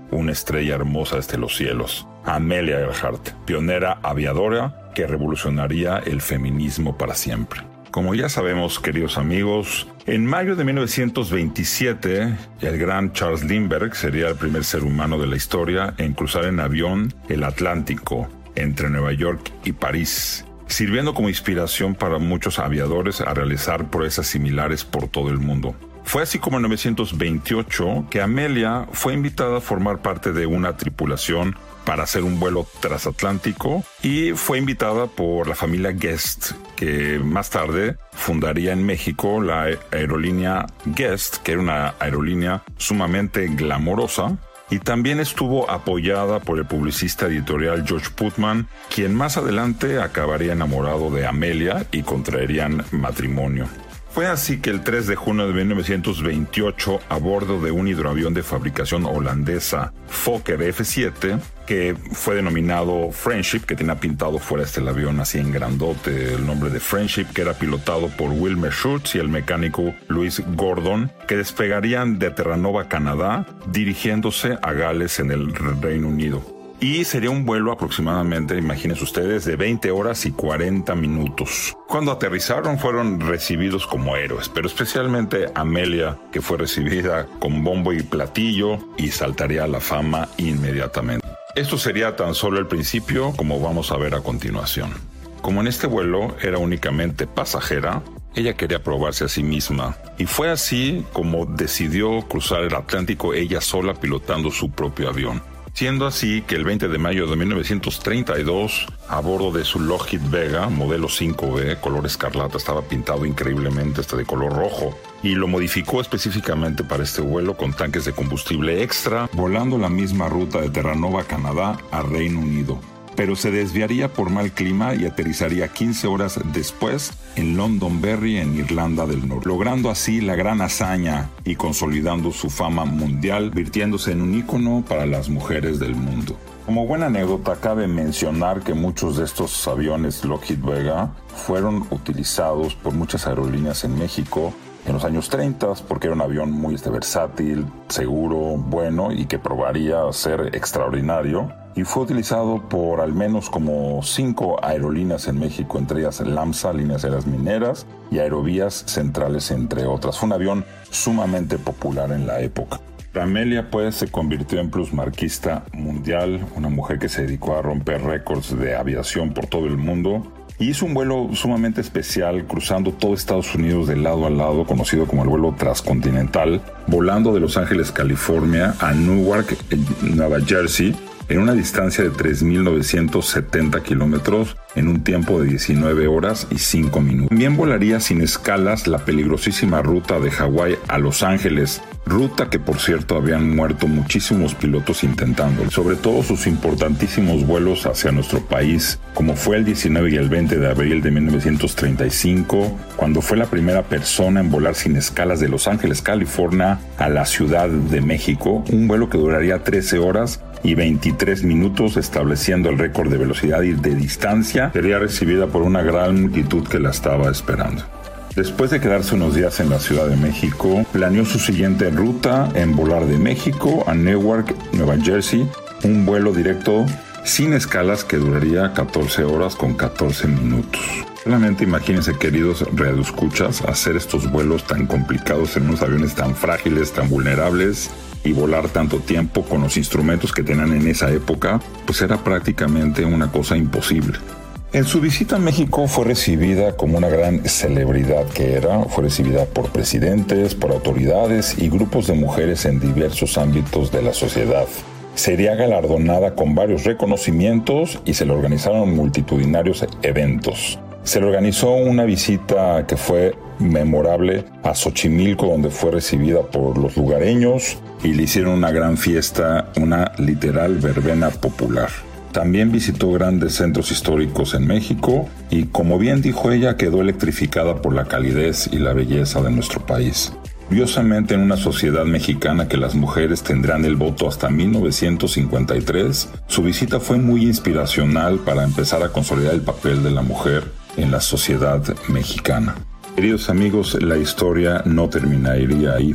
una estrella hermosa desde los cielos, Amelia Earhart, pionera aviadora que revolucionaría el feminismo para siempre. Como ya sabemos, queridos amigos, en mayo de mil novecientos veintisiete, el gran Charles Lindbergh sería el primer ser humano de la historia en cruzar en avión el Atlántico entre Nueva York y París, sirviendo como inspiración para muchos aviadores a realizar proezas similares por todo el mundo. Fue así como en mil novecientos veintiocho que Amelia fue invitada a formar parte de una tripulación para hacer un vuelo transatlántico y fue invitada por la familia Guest, que más tarde fundaría en México la aerolínea Guest, que era una aerolínea sumamente glamorosa, y también estuvo apoyada por el publicista editorial George Putman, quien más adelante acabaría enamorado de Amelia y contraerían matrimonio. Fue así que el tres de junio de mil novecientos veintiocho, a bordo de un hidroavión de fabricación holandesa Fokker F siete, que fue denominado Friendship, que tenía pintado fuera este el avión así en grandote el nombre de Friendship, que era pilotado por Wilmer Schultz y el mecánico Louis Gordon, que despegarían de Terranova, Canadá, dirigiéndose a Gales en el Reino Unido. Y sería un vuelo aproximadamente, imagínense ustedes, de veinte horas y cuarenta minutos. Cuando aterrizaron fueron recibidos como héroes, pero especialmente Amelia, que fue recibida con bombo y platillo y saltaría a la fama inmediatamente. Esto sería tan solo el principio, como vamos a ver a continuación. Como en este vuelo era únicamente pasajera, ella quería probarse a sí misma, y fue así como decidió cruzar el Atlántico ella sola pilotando su propio avión. Siendo así que el veinte de mayo de mil novecientos treinta y dos, a bordo de su Lockheed Vega, modelo cinco B, color escarlata, estaba pintado increíblemente este de color rojo, y lo modificó específicamente para este vuelo con tanques de combustible extra, volando la misma ruta de Terranova, Canadá, a Reino Unido. Pero se desviaría por mal clima y aterrizaría quince horas después en Londonderry, en Irlanda del Norte, logrando así la gran hazaña y consolidando su fama mundial, virtiéndose en un ícono para las mujeres del mundo. Como buena anécdota, cabe mencionar que muchos de estos aviones Lockheed Vega fueron utilizados por muchas aerolíneas en México en los años treinta, porque era un avión muy este, versátil, seguro, bueno y que probaría ser extraordinario. Y fue utilizado por al menos como cinco aerolíneas en México, entre ellas LAMSA, Líneas Aéreas Mineras, y Aerovías Centrales, entre otras. Fue un avión sumamente popular en la época. Amelia pues se convirtió en plusmarquista mundial, una mujer que se dedicó a romper récords de aviación por todo el mundo. Y hizo un vuelo sumamente especial cruzando todo Estados Unidos de lado a lado, conocido como el vuelo transcontinental, volando de Los Ángeles, California, a Newark, Nueva Jersey, en una distancia de tres mil novecientos setenta kilómetros en un tiempo de diecinueve horas y cinco minutos. También volaría sin escalas la peligrosísima ruta de Hawái a Los Ángeles, ruta que por cierto habían muerto muchísimos pilotos intentándolo, sobre todo sus importantísimos vuelos hacia nuestro país, como fue el diecinueve y el veinte de abril de mil novecientos treinta y cinco, cuando fue la primera persona en volar sin escalas de Los Ángeles, California, a la Ciudad de México, un vuelo que duraría trece horas y veintitrés minutos, estableciendo el récord de velocidad y de distancia. Sería recibida por una gran multitud que la estaba esperando. Después de quedarse unos días en la Ciudad de México, planeó su siguiente ruta en volar de México a Newark, Nueva Jersey, un vuelo directo sin escalas que duraría catorce horas con catorce minutos. Solamente imagínense, queridos radioescuchas, hacer estos vuelos tan complicados en unos aviones tan frágiles, tan vulnerables, y volar tanto tiempo con los instrumentos que tenían en esa época, pues era prácticamente una cosa imposible. En su visita a México fue recibida como una gran celebridad que era, fue recibida por presidentes, por autoridades y grupos de mujeres en diversos ámbitos de la sociedad. Sería galardonada con varios reconocimientos y se le organizaron multitudinarios eventos. Se le organizó una visita que fue memorable a Xochimilco, donde fue recibida por los lugareños y le hicieron una gran fiesta, una literal verbena popular. También visitó grandes centros históricos en México y, como bien dijo ella, quedó electrificada por la calidez y la belleza de nuestro país. Curiosamente, en una sociedad mexicana que las mujeres tendrán el voto hasta mil novecientos cincuenta y tres, su visita fue muy inspiracional para empezar a consolidar el papel de la mujer en la sociedad mexicana. Queridos amigos, la historia no terminaría ahí.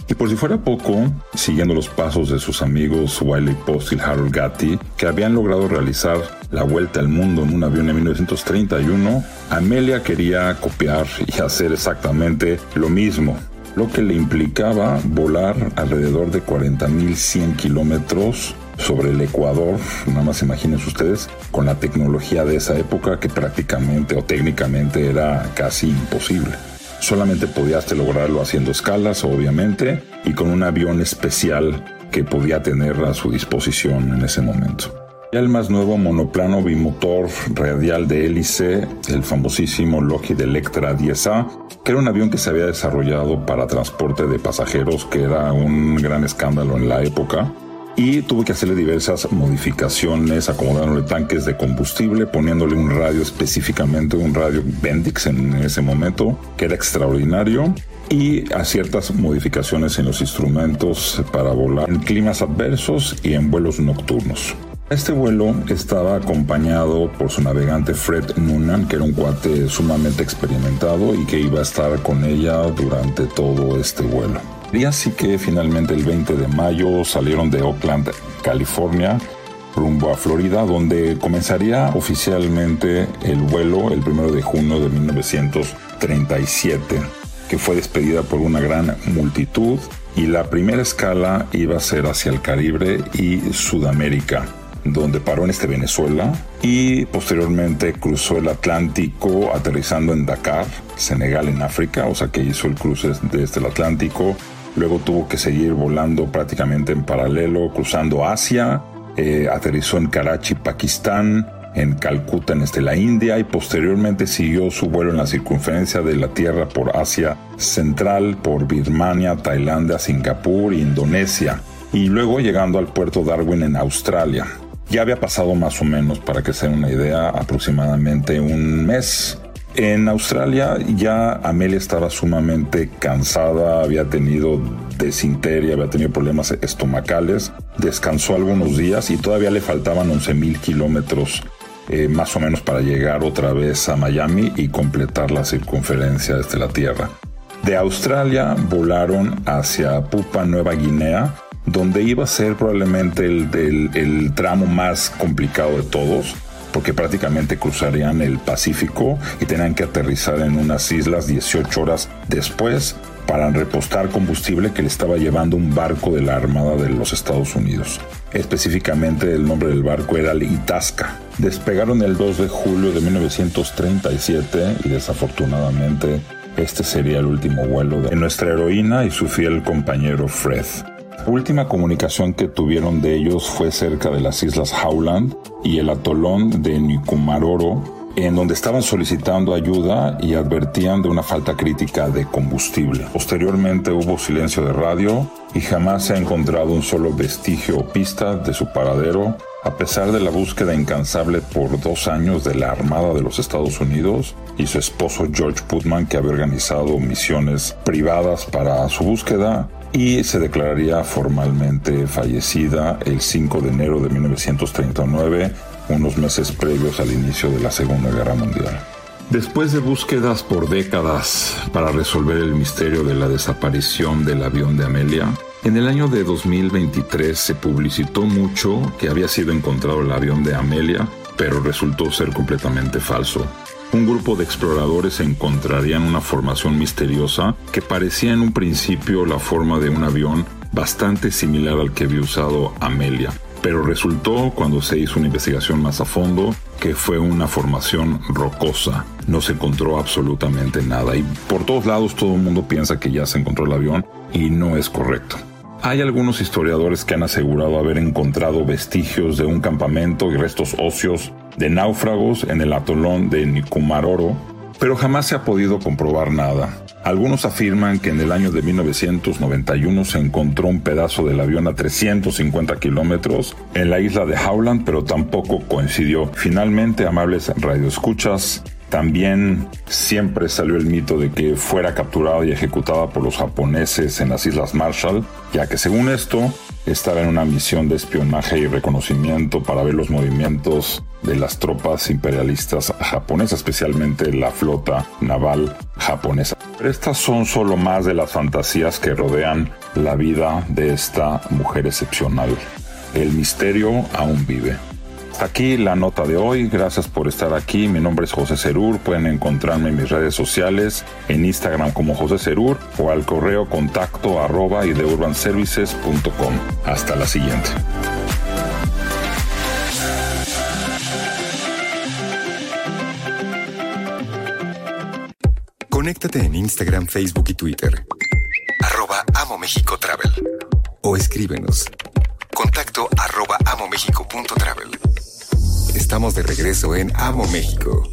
Y por si fuera poco, siguiendo los pasos de sus amigos Wiley Post y Harold Gatty, que habían logrado realizar la vuelta al mundo en un avión en mil novecientos treinta y uno, Amelia quería copiar y hacer exactamente lo mismo, lo que le implicaba volar alrededor de cuarenta mil cien kilómetros sobre el Ecuador. Nada más imagínense ustedes, con la tecnología de esa época que prácticamente o técnicamente era casi imposible. Solamente podías lograrlo haciendo escalas, obviamente, y con un avión especial que podía tener a su disposición en ese momento. El más nuevo monoplano bimotor radial de hélice, el famosísimo Lockheed Electra diez A, que era un avión que se había desarrollado para transporte de pasajeros, que era un gran escándalo en la época, y tuvo que hacerle diversas modificaciones, acomodándole tanques de combustible, poniéndole un radio específicamente, un radio Bendix en ese momento, que era extraordinario, y a ciertas modificaciones en los instrumentos para volar en climas adversos y en vuelos nocturnos. Este vuelo estaba acompañado por su navegante Fred Noonan, que era un cuate sumamente experimentado y que iba a estar con ella durante todo este vuelo. Y así que finalmente el veinte de mayo salieron de Oakland, California, rumbo a Florida, donde comenzaría oficialmente el vuelo el primero de junio de mil novecientos treinta y siete, que fue despedida por una gran multitud, y la primera escala iba a ser hacia el Caribe y Sudamérica, donde paró en este Venezuela y posteriormente cruzó el Atlántico aterrizando en Dakar, Senegal, en África, o sea que hizo el cruce desde el Atlántico. Luego tuvo que seguir volando prácticamente en paralelo, cruzando Asia, eh, aterrizó en Karachi, Pakistán, en Calcuta, en este, la India, y posteriormente siguió su vuelo en la circunferencia de la Tierra por Asia Central, por Birmania, Tailandia, Singapur e Indonesia, y luego llegando al puerto Darwin en Australia. Ya había pasado más o menos, para que se den una idea, aproximadamente un mes. En Australia ya Amelia estaba sumamente cansada, había tenido desinteria, había tenido problemas estomacales, descansó algunos días y todavía le faltaban once mil kilómetros eh, más o menos para llegar otra vez a Miami y completar la circunferencia desde la Tierra. De Australia volaron hacia Papúa Nueva Guinea, donde iba a ser probablemente el, el, el tramo más complicado de todos, porque prácticamente cruzarían el Pacífico y tenían que aterrizar en unas islas dieciocho horas después para repostar combustible que le estaba llevando un barco de la Armada de los Estados Unidos. Específicamente el nombre del barco era el Itasca. Despegaron el dos de julio de mil novecientos treinta y siete y desafortunadamente este sería el último vuelo de nuestra heroína y su fiel compañero Fred. La última comunicación que tuvieron de ellos fue cerca de las islas Howland y el atolón de Nikumaroro, en donde estaban solicitando ayuda y advertían de una falta crítica de combustible. Posteriormente hubo silencio de radio y jamás se ha encontrado un solo vestigio o pista de su paradero, a pesar de la búsqueda incansable por dos años de la Armada de los Estados Unidos y su esposo George Putman, que había organizado misiones privadas para su búsqueda, y se declararía formalmente fallecida el cinco de enero de mil novecientos treinta y nueve, unos meses previos al inicio de la Segunda Guerra Mundial. Después de búsquedas por décadas para resolver el misterio de la desaparición del avión de Amelia, en el año de dos mil veintitrés se publicitó mucho que había sido encontrado el avión de Amelia, pero resultó ser completamente falso. Un grupo de exploradores encontrarían una formación misteriosa que parecía en un principio la forma de un avión bastante similar al que había usado Amelia, pero resultó, cuando se hizo una investigación más a fondo, que fue una formación rocosa. No se encontró absolutamente nada y por todos lados todo el mundo piensa que ya se encontró el avión y no es correcto. Hay algunos historiadores que han asegurado haber encontrado vestigios de un campamento y restos óseos de náufragos en el atolón de Nikumaroro, pero jamás se ha podido comprobar nada. Algunos afirman que en el año de mil novecientos noventa y uno se encontró un pedazo del avión a trescientos cincuenta kilómetros en la isla de Howland, pero tampoco coincidió. Finalmente, amables radioescuchas, también siempre salió el mito de que fuera capturada y ejecutada por los japoneses en las Islas Marshall, ya que según esto, estar en una misión de espionaje y reconocimiento para ver los movimientos de las tropas imperialistas japonesas, especialmente la flota naval japonesa. Pero estas son solo más de las fantasías que rodean la vida de esta mujer excepcional. El misterio aún vive. Hasta aquí la nota de hoy. Gracias por estar aquí. Mi nombre es José Cerur. Pueden encontrarme en mis redes sociales, en Instagram como José Cerur o al correo contacto arroba ideurbanservices punto com. Hasta la siguiente. Conéctate en Instagram, Facebook y Twitter. Arroba Amo México Travel. O escríbenos. Contacto arroba amomexico punto travel. Estamos de regreso en Amo México.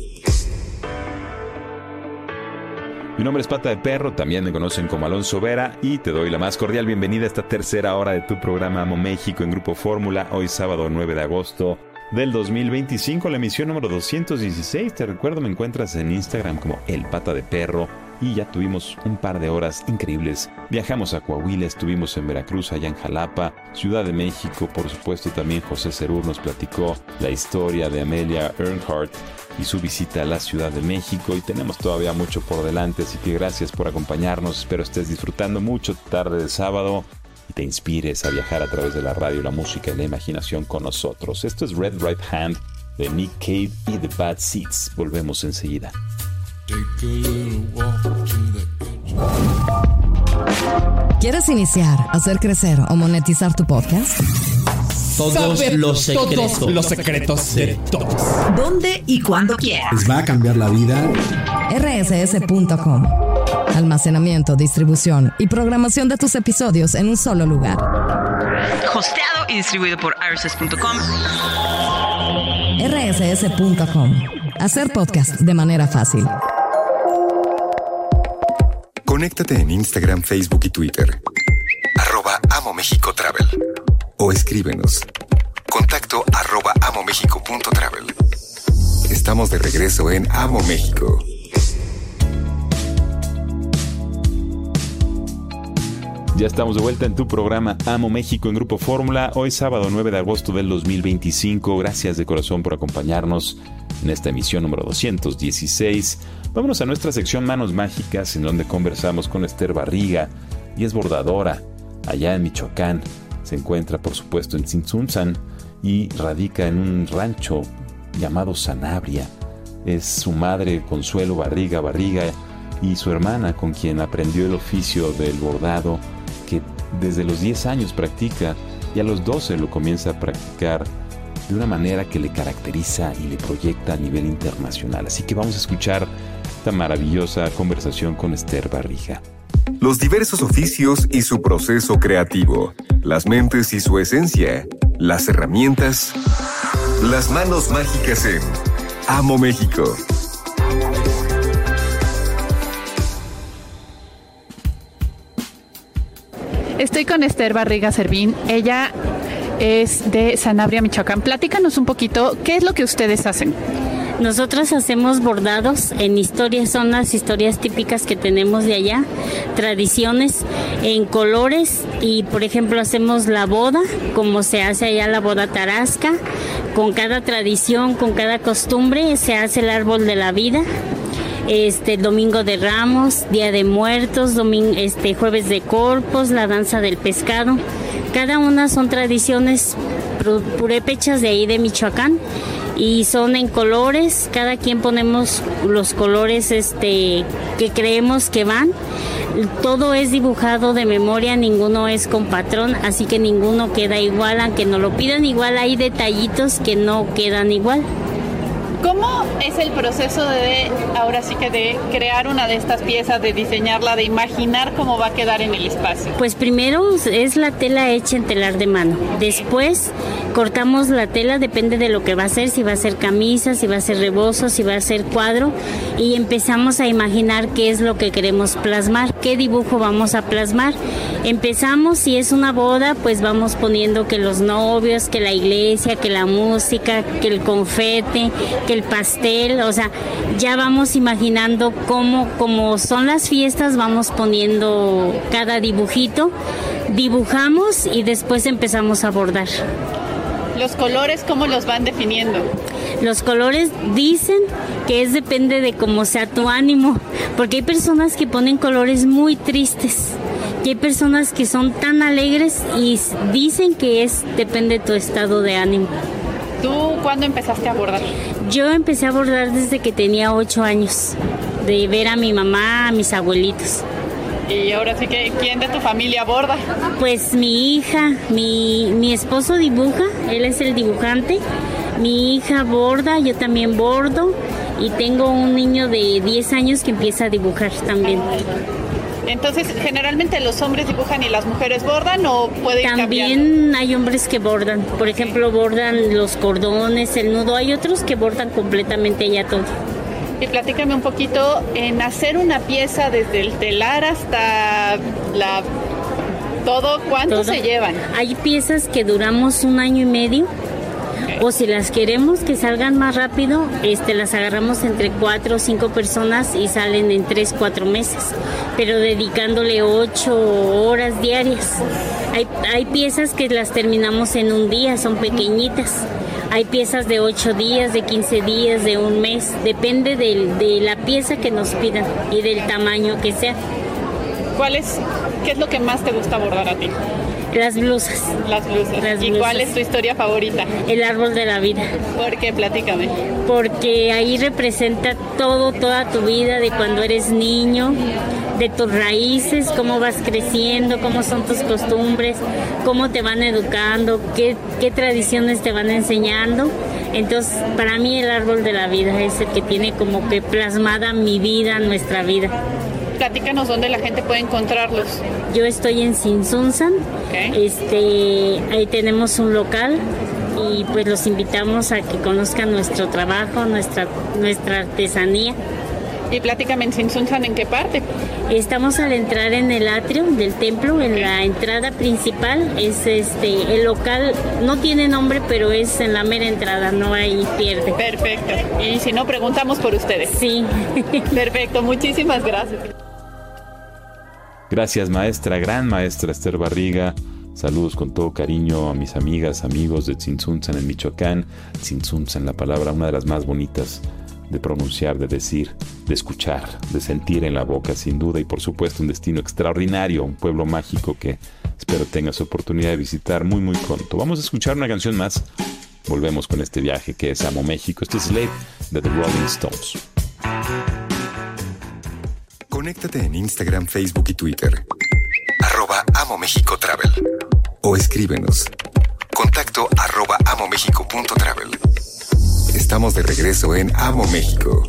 Mi nombre es Pata de Perro, también me conocen como Alonso Vera y te doy la más cordial bienvenida a esta tercera hora de tu programa Amo México en Grupo Fórmula. Hoy sábado nueve de agosto del dos mil veinticinco, la emisión número doscientos dieciséis. Te recuerdo, me encuentras en Instagram como El Pata de Perro. Y ya tuvimos un par de horas increíbles. Viajamos a Coahuila, estuvimos en Veracruz, allá en Jalapa, Ciudad de México, por supuesto también José Cerur nos platicó la historia de Amelia Earhart y su visita a la Ciudad de México. Y tenemos todavía mucho por delante, así que gracias por acompañarnos. Espero estés disfrutando mucho tu tarde de sábado y te inspires a viajar a través de la radio, la música y la imaginación con nosotros. Esto es Red Right Hand de Nick Cave y The Bad Seeds. Volvemos enseguida. ¿Quieres iniciar, hacer crecer o monetizar tu podcast? Todos Saber los secretos. Todos los secretos de todos. ¿Dónde y cuándo quieras? Les va a cambiar la vida. R S S punto com. Almacenamiento, distribución y programación de tus episodios en un solo lugar. Hosteado y distribuido por R S S punto com. R S S punto com. Hacer podcast de manera fácil. Conéctate en Instagram, Facebook y Twitter. Arroba Amo México Travel. O escríbenos. Contacto arroba amomexico punto travel. Estamos de regreso en Amo México. Ya estamos de vuelta en tu programa Amo México en Grupo Fórmula. Hoy sábado nueve de agosto del dos mil veinticinco. Gracias de corazón por acompañarnos en esta emisión número doscientos dieciséis. Vámonos a nuestra sección Manos Mágicas, en donde conversamos con Esther Barriga, y es bordadora allá en Michoacán. Se encuentra, por supuesto, en Tzintzuntzan y radica en un rancho llamado Sanabria. Es su madre, Consuelo Barriga Barriga, y su hermana, con quien aprendió el oficio del bordado, que desde los diez años practica y a los doce lo comienza a practicar de una manera que le caracteriza y le proyecta a nivel internacional. Así que vamos a escuchar esta maravillosa conversación con Esther Barriga. Los diversos oficios y su proceso creativo, las mentes y su esencia, las herramientas, las manos mágicas en Amo México. Estoy con Esther Barriga Servín. Ella es de Sanabria, Michoacán. Platícanos un poquito, ¿qué es lo que ustedes hacen? Nosotros hacemos bordados en historias, son las historias típicas que tenemos de allá, tradiciones en colores, y por ejemplo hacemos la boda, como se hace allá la boda tarasca, con cada tradición, con cada costumbre, se hace el árbol de la vida, este Domingo de Ramos, Día de Muertos, domingo, este Jueves de Corpus, la danza del pescado. Cada una son tradiciones purépechas de ahí de Michoacán y son en colores. Cada quien ponemos los colores este que creemos que van. Todo es dibujado de memoria, ninguno es con patrón, así que ninguno queda igual, aunque nos lo pidan igual, hay detallitos que no quedan igual. ¿Cómo es el proceso de, ahora sí que de crear una de estas piezas, de diseñarla, de imaginar cómo va a quedar en el espacio? Pues primero es la tela hecha en telar de mano. Después cortamos la tela, depende de lo que va a ser, si va a ser camisa, si va a ser rebozo, si va a ser cuadro, y empezamos a imaginar qué es lo que queremos plasmar, qué dibujo vamos a plasmar, Empezamos, si es una boda, pues vamos poniendo que los novios, que la iglesia, que la música, que el confete, que el pastel, o sea, ya vamos imaginando cómo, como son las fiestas, vamos poniendo cada dibujito, dibujamos y después empezamos a bordar. ¿Los colores cómo los van definiendo? Los colores dicen que es depende de cómo sea tu ánimo, porque hay personas que ponen colores muy tristes. Y hay personas que son tan alegres y dicen que es depende de tu estado de ánimo. ¿Tú cuándo empezaste a bordar? Yo empecé a bordar desde que tenía ocho años, de ver a mi mamá, a mis abuelitos. Y ahora sí que, ¿quién de tu familia borda? Pues mi hija, mi, mi esposo dibuja, él es el dibujante. Mi hija borda, yo también bordo. Y tengo un niño de diez años que empieza a dibujar también. Entonces, generalmente los hombres dibujan y las mujeres bordan, ¿o pueden cambiar? También hay hombres que bordan. Por ejemplo, bordan los cordones, el nudo. Hay otros que bordan completamente ya todo. Y platícame un poquito en hacer una pieza desde el telar hasta la todo, ¿cuánto todo. se llevan? Hay piezas que duramos un año y medio. O si las queremos que salgan más rápido, este, las agarramos entre cuatro o cinco personas y salen en tres, cuatro meses, pero dedicándole ocho horas diarias. Hay, hay piezas que las terminamos en un día, son pequeñitas. Hay piezas de ocho días, de quince días, de un mes, depende de, de la pieza que nos pidan y del tamaño que sea. ¿Cuál es, qué es lo que más te gusta bordar a ti? Las blusas. Las blusas. Las ¿Y blusas. cuál es tu historia favorita? El árbol de la vida. ¿Por qué? Platícame. Porque ahí representa todo, toda tu vida, de cuando eres niño, de tus raíces, cómo vas creciendo, cómo son tus costumbres, cómo te van educando, qué, qué tradiciones te van enseñando. Entonces, para mí el árbol de la vida es el que tiene como que plasmada mi vida, nuestra vida. Platícanos dónde la gente puede encontrarlos. Yo estoy en Tzintzuntzan, okay. este, ahí tenemos un local y pues los invitamos a que conozcan nuestro trabajo, nuestra, nuestra artesanía. Y platícame, en Tzintzuntzan, ¿en qué parte? Estamos al entrar en el atrio del templo, en okay. la entrada principal. Es este, el local no tiene nombre, pero es en la mera entrada, no hay pierde. Perfecto. Y si no, preguntamos por ustedes. Sí. Perfecto, muchísimas gracias. Gracias, maestra, gran maestra Esther Barriga. Saludos con todo cariño a mis amigas, amigos de Tzintzuntzan en Michoacán. Tzintzuntzan, la palabra, una de las más bonitas de pronunciar, de decir, de escuchar, de sentir en la boca, sin duda. Y por supuesto un destino extraordinario, un pueblo mágico que espero tengas oportunidad de visitar muy muy pronto. Vamos a escuchar una canción más. Volvemos con este viaje que es Amo México. Este es Slave de The Rolling Stones. Conéctate en Instagram, Facebook y Twitter. Arroba Amo México Travel. O escríbenos. Contacto arroba amomexico.travel. Estamos de regreso en Amo México.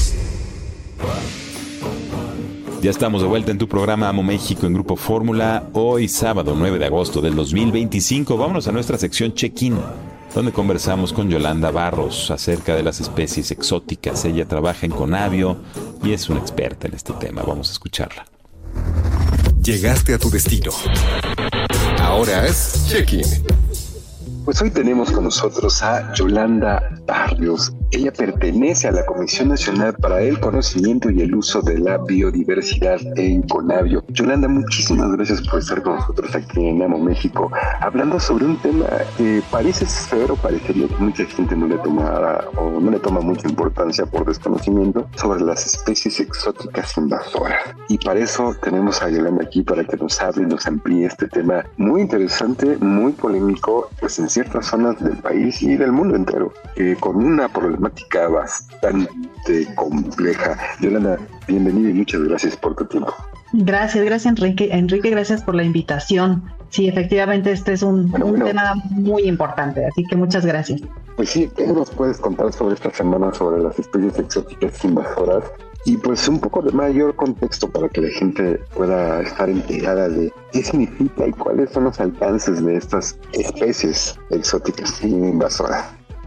Ya estamos de vuelta en tu programa Amo México en Grupo Fórmula. Hoy sábado nueve de agosto del dos mil veinticinco. Vámonos a nuestra sección Check-in, donde conversamos con Yolanda Barros acerca de las especies exóticas. Ella trabaja en Conavio y es una experta en este tema. Vamos a escucharla. Llegaste a tu destino. Ahora es Check-in. Pues hoy tenemos con nosotros a Yolanda Barrios. Ella pertenece a la Comisión Nacional para el Conocimiento y el Uso de la Biodiversidad en Conavio. Yolanda, muchísimas gracias por estar con nosotros aquí en Amo México, hablando sobre un tema que parece ser o parecería que mucha gente no le toma o no le toma mucha importancia por desconocimiento, sobre las especies exóticas invasoras. Y para eso tenemos a Yolanda aquí para que nos hable y nos amplíe este tema muy interesante, muy polémico, pues en ciertas zonas del país y del mundo entero, eh, con una problemática bastante compleja. Yolanda, bienvenida y muchas gracias por tu tiempo. Gracias, gracias Enrique. Enrique, gracias por la invitación. Sí, efectivamente este es un, bueno, un bueno. tema muy importante, así que muchas gracias. Pues sí, ¿qué nos puedes contar sobre esta semana sobre las especies exóticas invasoras? Y pues un poco de mayor contexto para que la gente pueda estar enterada de qué significa y cuáles son los alcances de estas especies exóticas invasoras.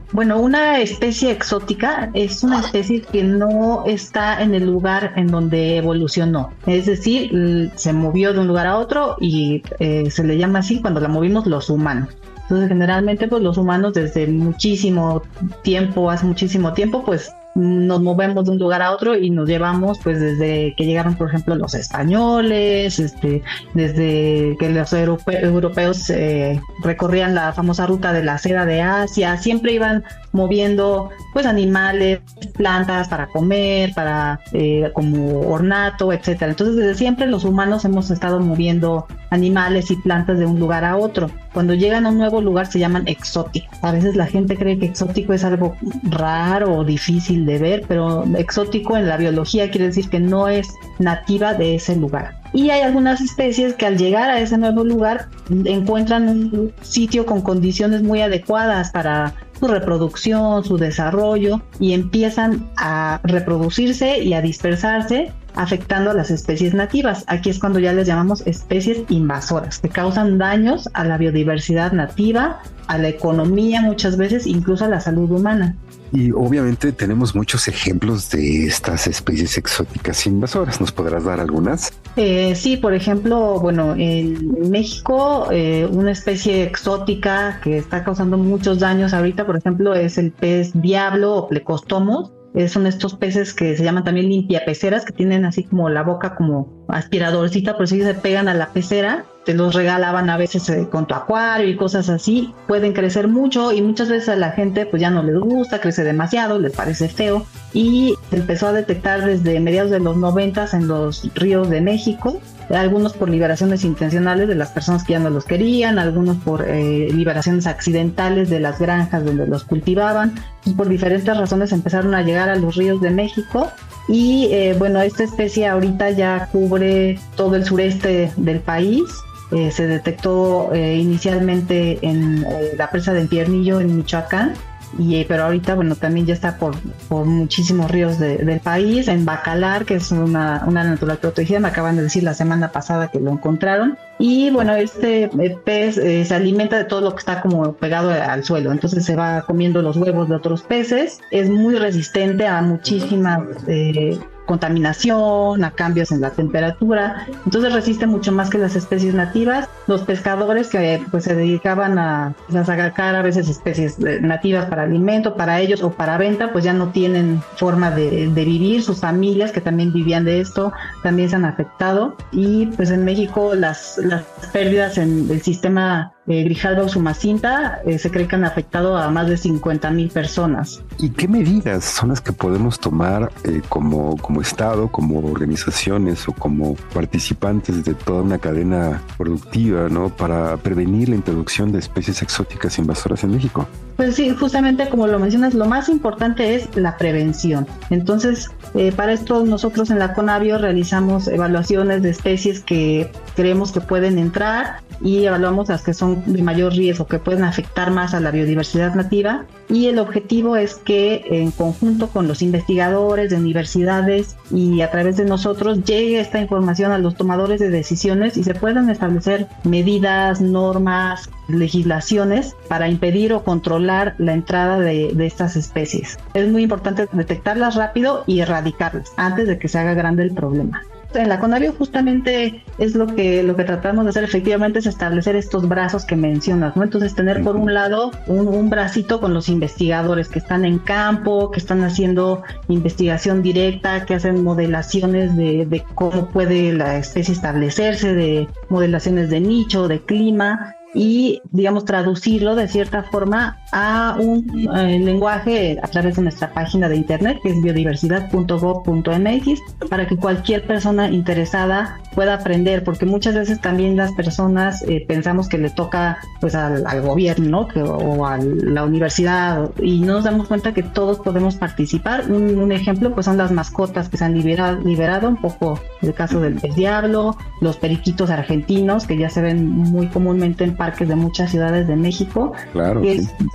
Bueno, una especie exótica es una especie que no está en el lugar en donde evolucionó. Es decir, se movió de un lugar a otro y eh, se le llama así cuando la movimos los humanos. Entonces, generalmente, pues los humanos desde muchísimo tiempo, hace muchísimo tiempo, pues nos movemos de un lugar a otro y nos llevamos pues desde que llegaron, por ejemplo, los españoles, este, desde que los europe- europeos eh, recorrían la famosa ruta de la seda de Asia, siempre iban moviendo pues animales, plantas para comer, para eh, como ornato, etcétera. Entonces, desde siempre los humanos hemos estado moviendo animales y plantas de un lugar a otro. Cuando llegan a un nuevo lugar se llaman exóticos. A veces la gente cree que exótico es algo raro o difícil de ver, pero exótico en la biología quiere decir que no es nativa de ese lugar. Y hay algunas especies que al llegar a ese nuevo lugar encuentran un sitio con condiciones muy adecuadas para su reproducción, su desarrollo, y empiezan a reproducirse y a dispersarse, afectando a las especies nativas. Aquí es cuando ya les llamamos especies invasoras, que causan daños a la biodiversidad nativa, a la economía muchas veces, incluso a la salud humana. Y obviamente tenemos muchos ejemplos de estas especies exóticas invasoras. ¿Nos podrás dar algunas? Eh, sí, por ejemplo, bueno, en México eh, una especie exótica que está causando muchos daños ahorita, por ejemplo, es el pez diablo o Plecostomos. Eh, son estos peces que se llaman también limpiapeceras, que tienen así como la boca como aspiradorcita, por eso se pegan a la pecera. Te los regalaban a veces eh, con tu acuario y cosas así. Pueden crecer mucho y muchas veces a la gente pues ya no les gusta, crece demasiado, les parece feo, y se empezó a detectar desde mediados de los noventas en los ríos de México, algunos por liberaciones intencionales de las personas que ya no los querían, algunos por eh, liberaciones accidentales de las granjas donde los cultivaban, y por diferentes razones empezaron a llegar a los ríos de México. Y eh, bueno, esta especie ahorita ya cubre todo el sureste del país. Eh, se detectó eh, inicialmente en eh, la presa de Piernillo en Michoacán, y, eh, pero ahorita bueno también ya está por, por muchísimos ríos de, del país, en Bacalar, que es una, una natural protegida. Me acaban de decir la semana pasada que lo encontraron. Y bueno, este eh, pez eh, se alimenta de todo lo que está como pegado al suelo, entonces se va comiendo los huevos de otros peces. Es muy resistente a muchísimas eh, contaminación, a cambios en la temperatura, entonces resiste mucho más que las especies nativas. Los pescadores que pues se dedicaban a, a sacar a veces especies nativas para alimento, para ellos o para venta, pues ya no tienen forma de, de vivir. Sus familias que también vivían de esto también se han afectado, y pues en México las, las pérdidas en el sistema eh, Grijalba usumacinta eh, se cree que han afectado a más de cincuenta mil personas. ¿Y qué medidas son las que podemos tomar eh, como, como Estado, como organizaciones o como participantes de toda una cadena productiva, ¿no?, para prevenir la introducción de especies exóticas invasoras en México? Pues sí, justamente como lo mencionas, lo más importante es la prevención. Entonces, eh, para esto nosotros en la Conavio realizamos evaluaciones de especies que creemos que pueden entrar, y evaluamos las que son de mayor riesgo, que pueden afectar más a la biodiversidad nativa, y el objetivo es que en conjunto con los investigadores de universidades y a través de nosotros llegue esta información a los tomadores de decisiones y se puedan establecer medidas, normas, legislaciones para impedir o controlar la entrada de, de estas especies. Es muy importante detectarlas rápido y erradicarlas antes de que se haga grande el problema. En la Conavio justamente es lo que lo que tratamos de hacer, efectivamente, es establecer estos brazos que mencionas, ¿no? Entonces tener por un lado un, un bracito con los investigadores que están en campo, que están haciendo investigación directa, que hacen modelaciones de, de cómo puede la especie establecerse, de modelaciones de nicho, de clima, y digamos traducirlo de cierta forma a un eh, lenguaje a través de nuestra página de internet, que es biodiversidad punto gob punto m x, para que cualquier persona interesada pueda aprender, porque muchas veces también las personas eh, pensamos que le toca pues al, al gobierno, ¿no?, que, o a la universidad, y no nos damos cuenta que todos podemos participar. Un, un ejemplo pues son las mascotas que se han liberado, liberado un poco el caso del pez diablo, los periquitos argentinos que ya se ven muy comúnmente en parques de muchas ciudades de México, claro, que sí.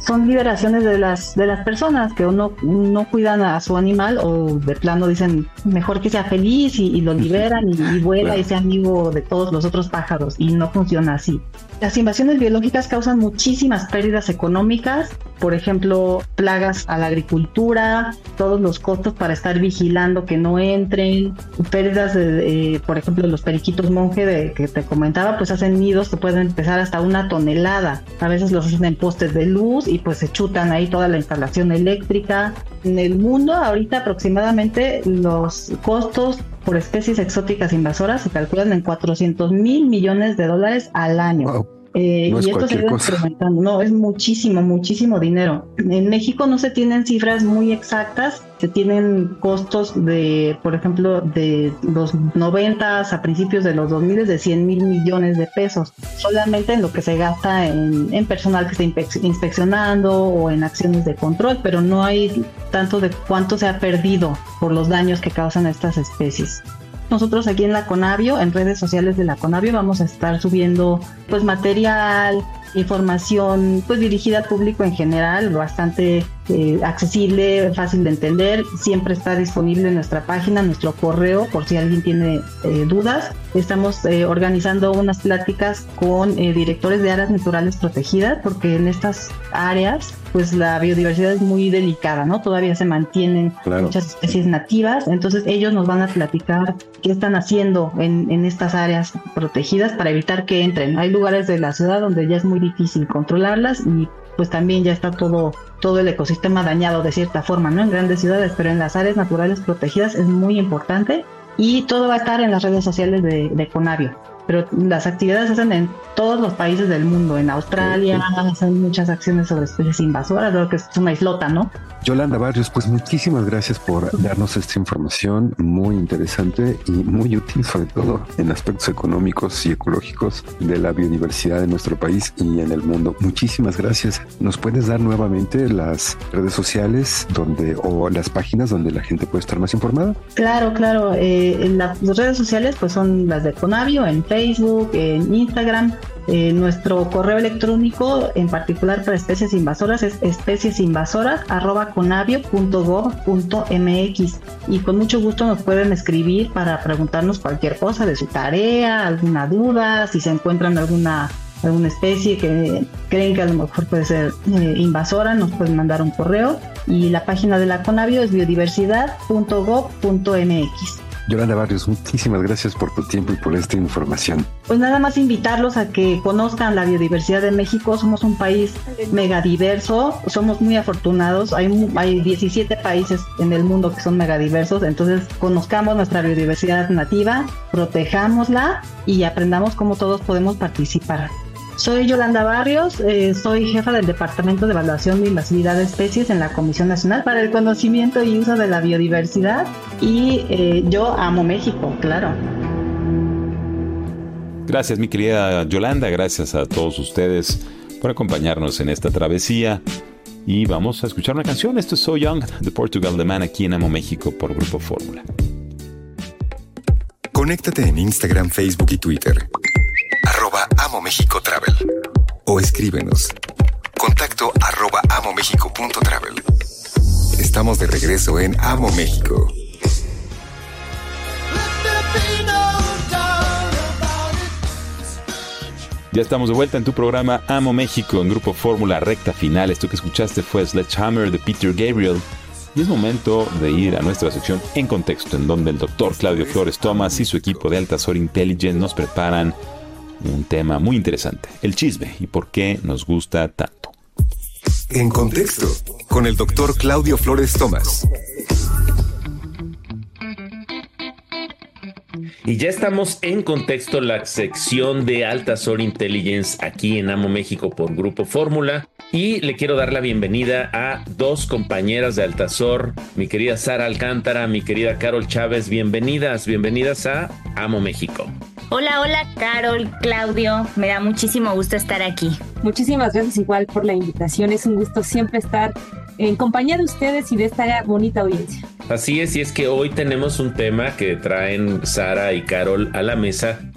son liberaciones de las de las personas que no, no cuidan a su animal o de plano dicen mejor que sea feliz y, y lo liberan y, y vuela claro. y sea amigo de todos los otros pájaros, y no funciona así. Las invasiones biológicas causan muchísimas pérdidas económicas, por ejemplo, plagas a la agricultura, todos los costos para estar vigilando que no entren, pérdidas de, eh, por ejemplo, los periquitos monje de, que te comentaba, pues hacen nidos que pueden empezar hasta una tonelada. A veces los hacen en postes de luz y pues se chutan ahí toda la instalación eléctrica. En el mundo ahorita aproximadamente los costos por especies exóticas invasoras se calculan en cuatrocientos mil millones de dólares al año. Wow. Eh, no y esto se va incrementando. No, es muchísimo, muchísimo dinero. En México no se tienen cifras muy exactas, se tienen costos de, por ejemplo, de los noventas a principios de los dos mil de cien mil millones de pesos, solamente en lo que se gasta en, en personal que está inspec- inspeccionando o en acciones de control, pero no hay tanto de cuánto se ha perdido por los daños que causan estas especies. Nosotros aquí en la Conavio, en redes sociales de la Conavio, vamos a estar subiendo pues material, información pues dirigida al público en general, bastante eh, accesible, fácil de entender. Siempre está disponible en nuestra página, nuestro correo, por si alguien tiene eh, dudas. Estamos eh, organizando unas pláticas con eh, directores de áreas naturales protegidas, porque en estas áreas pues la biodiversidad es muy delicada, ¿no? Todavía se mantienen claro. muchas especies nativas, entonces ellos nos van a platicar qué están haciendo en, en estas áreas protegidas para evitar que entren. Hay lugares de la ciudad donde ya es muy difícil controlarlas y pues también ya está todo, todo el ecosistema dañado de cierta forma, ¿no? En grandes ciudades, pero en las áreas naturales protegidas es muy importante, y todo va a estar en las redes sociales de, de Conavio. Pero las actividades se hacen en todos los países del mundo. En Australia hacen muchas acciones sobre especies invasoras, creo que es una islota, ¿no? Yolanda Barrios, pues muchísimas gracias por darnos esta información muy interesante y muy útil, sobre todo en aspectos económicos y ecológicos de la biodiversidad de nuestro país y en el mundo. Muchísimas gracias. ¿Nos puedes dar nuevamente las redes sociales donde o las páginas donde la gente puede estar más informada? Claro, claro. Eh, en las redes sociales pues son las de Conavio, en Facebook, en Instagram. Eh, nuestro correo electrónico en particular para especies invasoras es especiesinvasoras arroba conavio punto gov punto mx, y con mucho gusto nos pueden escribir para preguntarnos cualquier cosa de su tarea, alguna duda, si se encuentran alguna alguna especie que creen que a lo mejor puede ser eh, invasora, nos pueden mandar un correo, y la página de la Conavio es biodiversidad punto gov punto mx. Yolanda Barrios, muchísimas gracias por tu tiempo y por esta información. Pues nada más invitarlos a que conozcan la biodiversidad de México. Somos un país megadiverso, somos muy afortunados. Hay, hay diecisiete países en el mundo que son megadiversos, entonces conozcamos nuestra biodiversidad nativa, protejámosla y aprendamos cómo todos podemos participar. Soy Yolanda Barrios, eh, soy jefa del Departamento de Evaluación de Invasividad de Especies en la Comisión Nacional para el Conocimiento y Uso de la Biodiversidad, y eh, yo amo México, claro. Gracias, mi querida Yolanda, gracias a todos ustedes por acompañarnos en esta travesía. Y vamos a escuchar una canción. Esto es So Young de Portugal The Man, aquí en Amo México por Grupo Fórmula. Conéctate en Instagram, Facebook y Twitter. Arroba Amo México Travel. O escríbenos. Contacto arroba amomexico.travel. Estamos de regreso en Amo México. Ya estamos de vuelta en tu programa Amo México en Grupo Fórmula, recta final. Esto que escuchaste fue Sledgehammer de Peter Gabriel. Y es momento de ir a nuestra sección En Contexto, en donde el doctor Claudio Flores Thomas y su equipo de Altazor Intelligence nos preparan un tema muy interesante, el chisme y por qué nos gusta tanto. En Contexto, con el doctor Claudio Flores Thomas. Y ya estamos en Contexto, la sección de Altazor Intelligence aquí en Amo México por Grupo Fórmula. Y le quiero dar la bienvenida a dos compañeras de Altazor, mi querida Sara Alcántara, mi querida Carol Chávez. Bienvenidas, bienvenidas a Amo México. Hola, hola, Carol, Claudio. Me da muchísimo gusto estar aquí. Muchísimas gracias igual por la invitación. Es un gusto siempre estar en compañía de ustedes y de esta bonita audiencia. Así es, y es que hoy tenemos un tema que traen Sara y Carol a la mesa,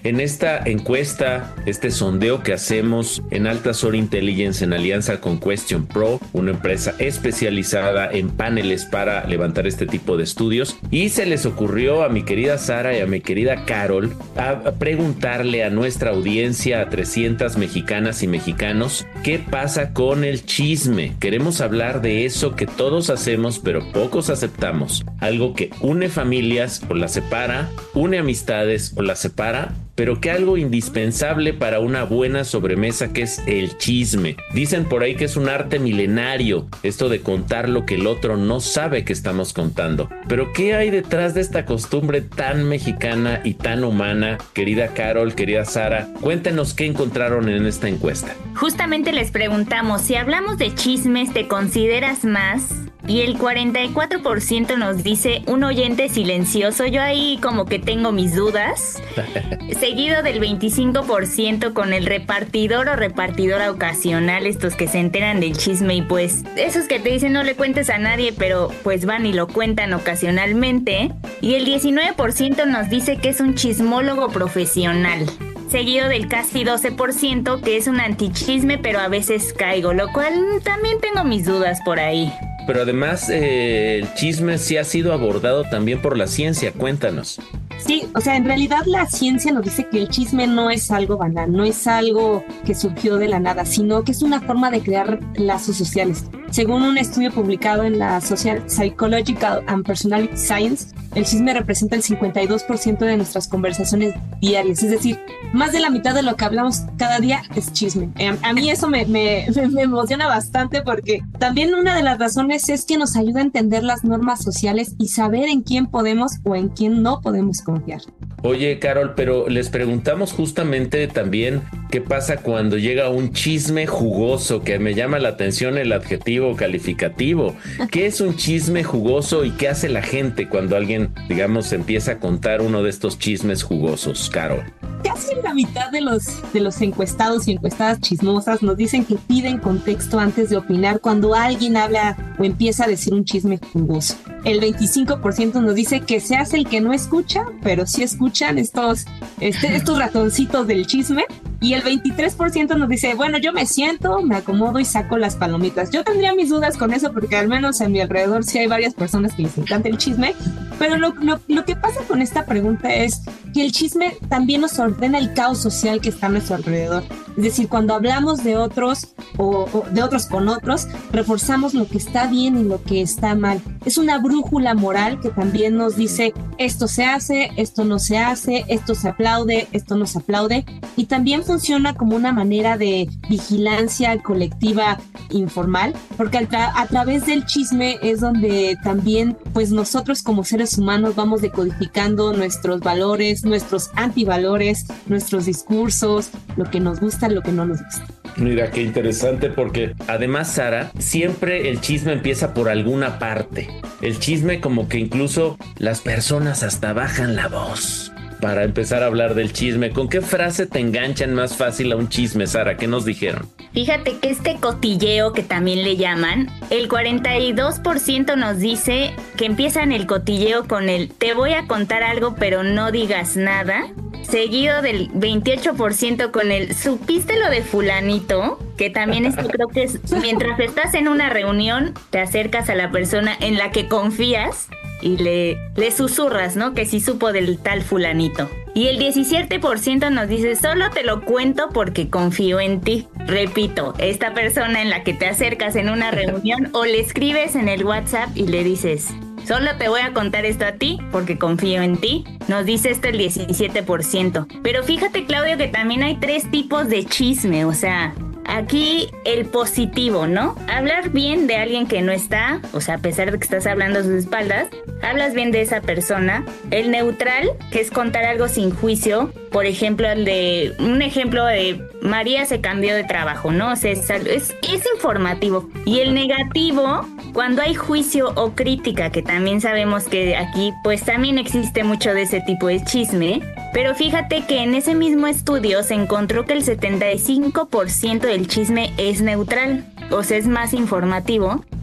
en esta encuesta, este sondeo que hacemos en Altasor Intelligence en alianza con Question Pro, una empresa especializada en paneles para levantar este tipo de estudios, y se les ocurrió a mi querida Sara y a mi querida Carol a preguntarle a nuestra audiencia, a trescientas mexicanas y mexicanos, ¿qué pasa con el chisme? Queremos hablar de eso que todos hacemos pero pocos aceptamos, algo que une familias o las separa, une amistades o las separa, pero que algo indispensable para una buena sobremesa, que es el chisme. Dicen por ahí que es un arte milenario, esto de contar lo que el otro no sabe que estamos contando. Pero ¿qué hay detrás de esta costumbre tan mexicana y tan humana? Querida Carol, querida Sara, cuéntenos qué encontraron en esta encuesta. Justamente les preguntamos, si hablamos de chismes, ¿te consideras más? Y el cuarenta y cuatro por ciento nos dice un oyente silencioso. Yo ahí como que tengo mis dudas. Seguido del veinticinco por ciento con el repartidor o repartidora ocasional, estos que se enteran del chisme y pues esos que te dicen no le cuentes a nadie, pero pues van y lo cuentan ocasionalmente. Y el diecinueve por ciento nos dice que es un chismólogo profesional. Seguido del casi doce por ciento que es un antichisme, pero a veces caigo, lo cual también tengo mis dudas por ahí. Pero además eh, el chisme sí ha sido abordado también por la ciencia, cuéntanos. Sí, o sea, en realidad la ciencia nos dice que el chisme no es algo banal, no es algo que surgió de la nada, sino que es una forma de crear lazos sociales. Según un estudio publicado en la Social Psychological and Personality Science, el chisme representa el cincuenta y dos por ciento de nuestras conversaciones diarias, es decir, más de la mitad de lo que hablamos cada día es chisme. A, a mí eso me, me, me emociona bastante porque también una de las razones es que nos ayuda a entender las normas sociales y saber en quién podemos o en quién no podemos confiar. Oye, Carol, pero les preguntamos justamente también qué pasa cuando llega un chisme jugoso, que me llama la atención el adjetivo calificativo. ¿Qué es un chisme jugoso y qué hace la gente cuando alguien, digamos, empieza a contar uno de estos chismes jugosos, Carol? Casi la mitad de los, de los encuestados y encuestadas chismosas nos dicen que piden contexto antes de opinar cuando alguien habla o empieza a decir un chisme jugoso. El veinticinco por ciento nos dice que se hace el que no escucha, pero sí escuchan estos, este, estos ratoncitos del chisme. Y el veintitrés por ciento nos dice, bueno, yo me siento, me acomodo y saco las palomitas. Yo tendría mis dudas con eso porque al menos en mi alrededor sí hay varias personas que les encanta el chisme. Pero lo, lo, lo que pasa con esta pregunta es que el chisme también nos ordena el caos social que está a nuestro alrededor. Es decir, cuando hablamos de otros o, o de otros con otros, reforzamos lo que está bien y lo que está mal. Es una brújula moral que también nos dice esto se hace, esto no se hace, esto se aplaude, esto no se aplaude. Y también funciona como una manera de vigilancia colectiva informal, porque a, tra- a través del chisme es donde también pues nosotros como seres humanos vamos decodificando nuestros valores, nuestros antivalores, nuestros discursos, lo que nos gusta, lo que no nos gusta. Mira, qué interesante, porque además, Sara, siempre el chisme empieza por alguna parte. El chisme como que incluso las personas hasta bajan la voz para empezar a hablar del chisme. ¿Con qué frase te enganchan más fácil a un chisme, Sara? ¿Qué nos dijeron? Fíjate que este cotilleo, que también le llaman, el cuarenta y dos por ciento nos dice que empiezan el cotilleo con el te voy a contar algo pero no digas nada, seguido del veintiocho por ciento con el ¿supiste lo de fulanito? Que también esto creo que es mientras estás en una reunión, te acercas a la persona en la que confías y le, le susurras, ¿no? Que sí supo del tal fulanito. Y el diecisiete por ciento nos dice, solo te lo cuento porque confío en ti. Repito, esta persona en la que te acercas en una reunión o le escribes en el WhatsApp y le dices, solo te voy a contar esto a ti porque confío en ti. Nos dice esto el diecisiete por ciento. Pero fíjate, Claudio, que también hay tres tipos de chisme, o sea... Aquí el positivo, ¿no? Hablar bien de alguien que no está, o sea, a pesar de que estás hablando a sus espaldas, hablas bien de esa persona. El neutral, que es contar algo sin juicio, por ejemplo, el de un ejemplo de María se cambió de trabajo, ¿no? O sea, es, es, es informativo. Y el negativo, cuando hay juicio o crítica, que también sabemos que aquí pues también existe mucho de ese tipo de chisme. Pero fíjate que en ese mismo estudio se encontró que el setenta y cinco por ciento del chisme es neutral, o sea, es más informativo.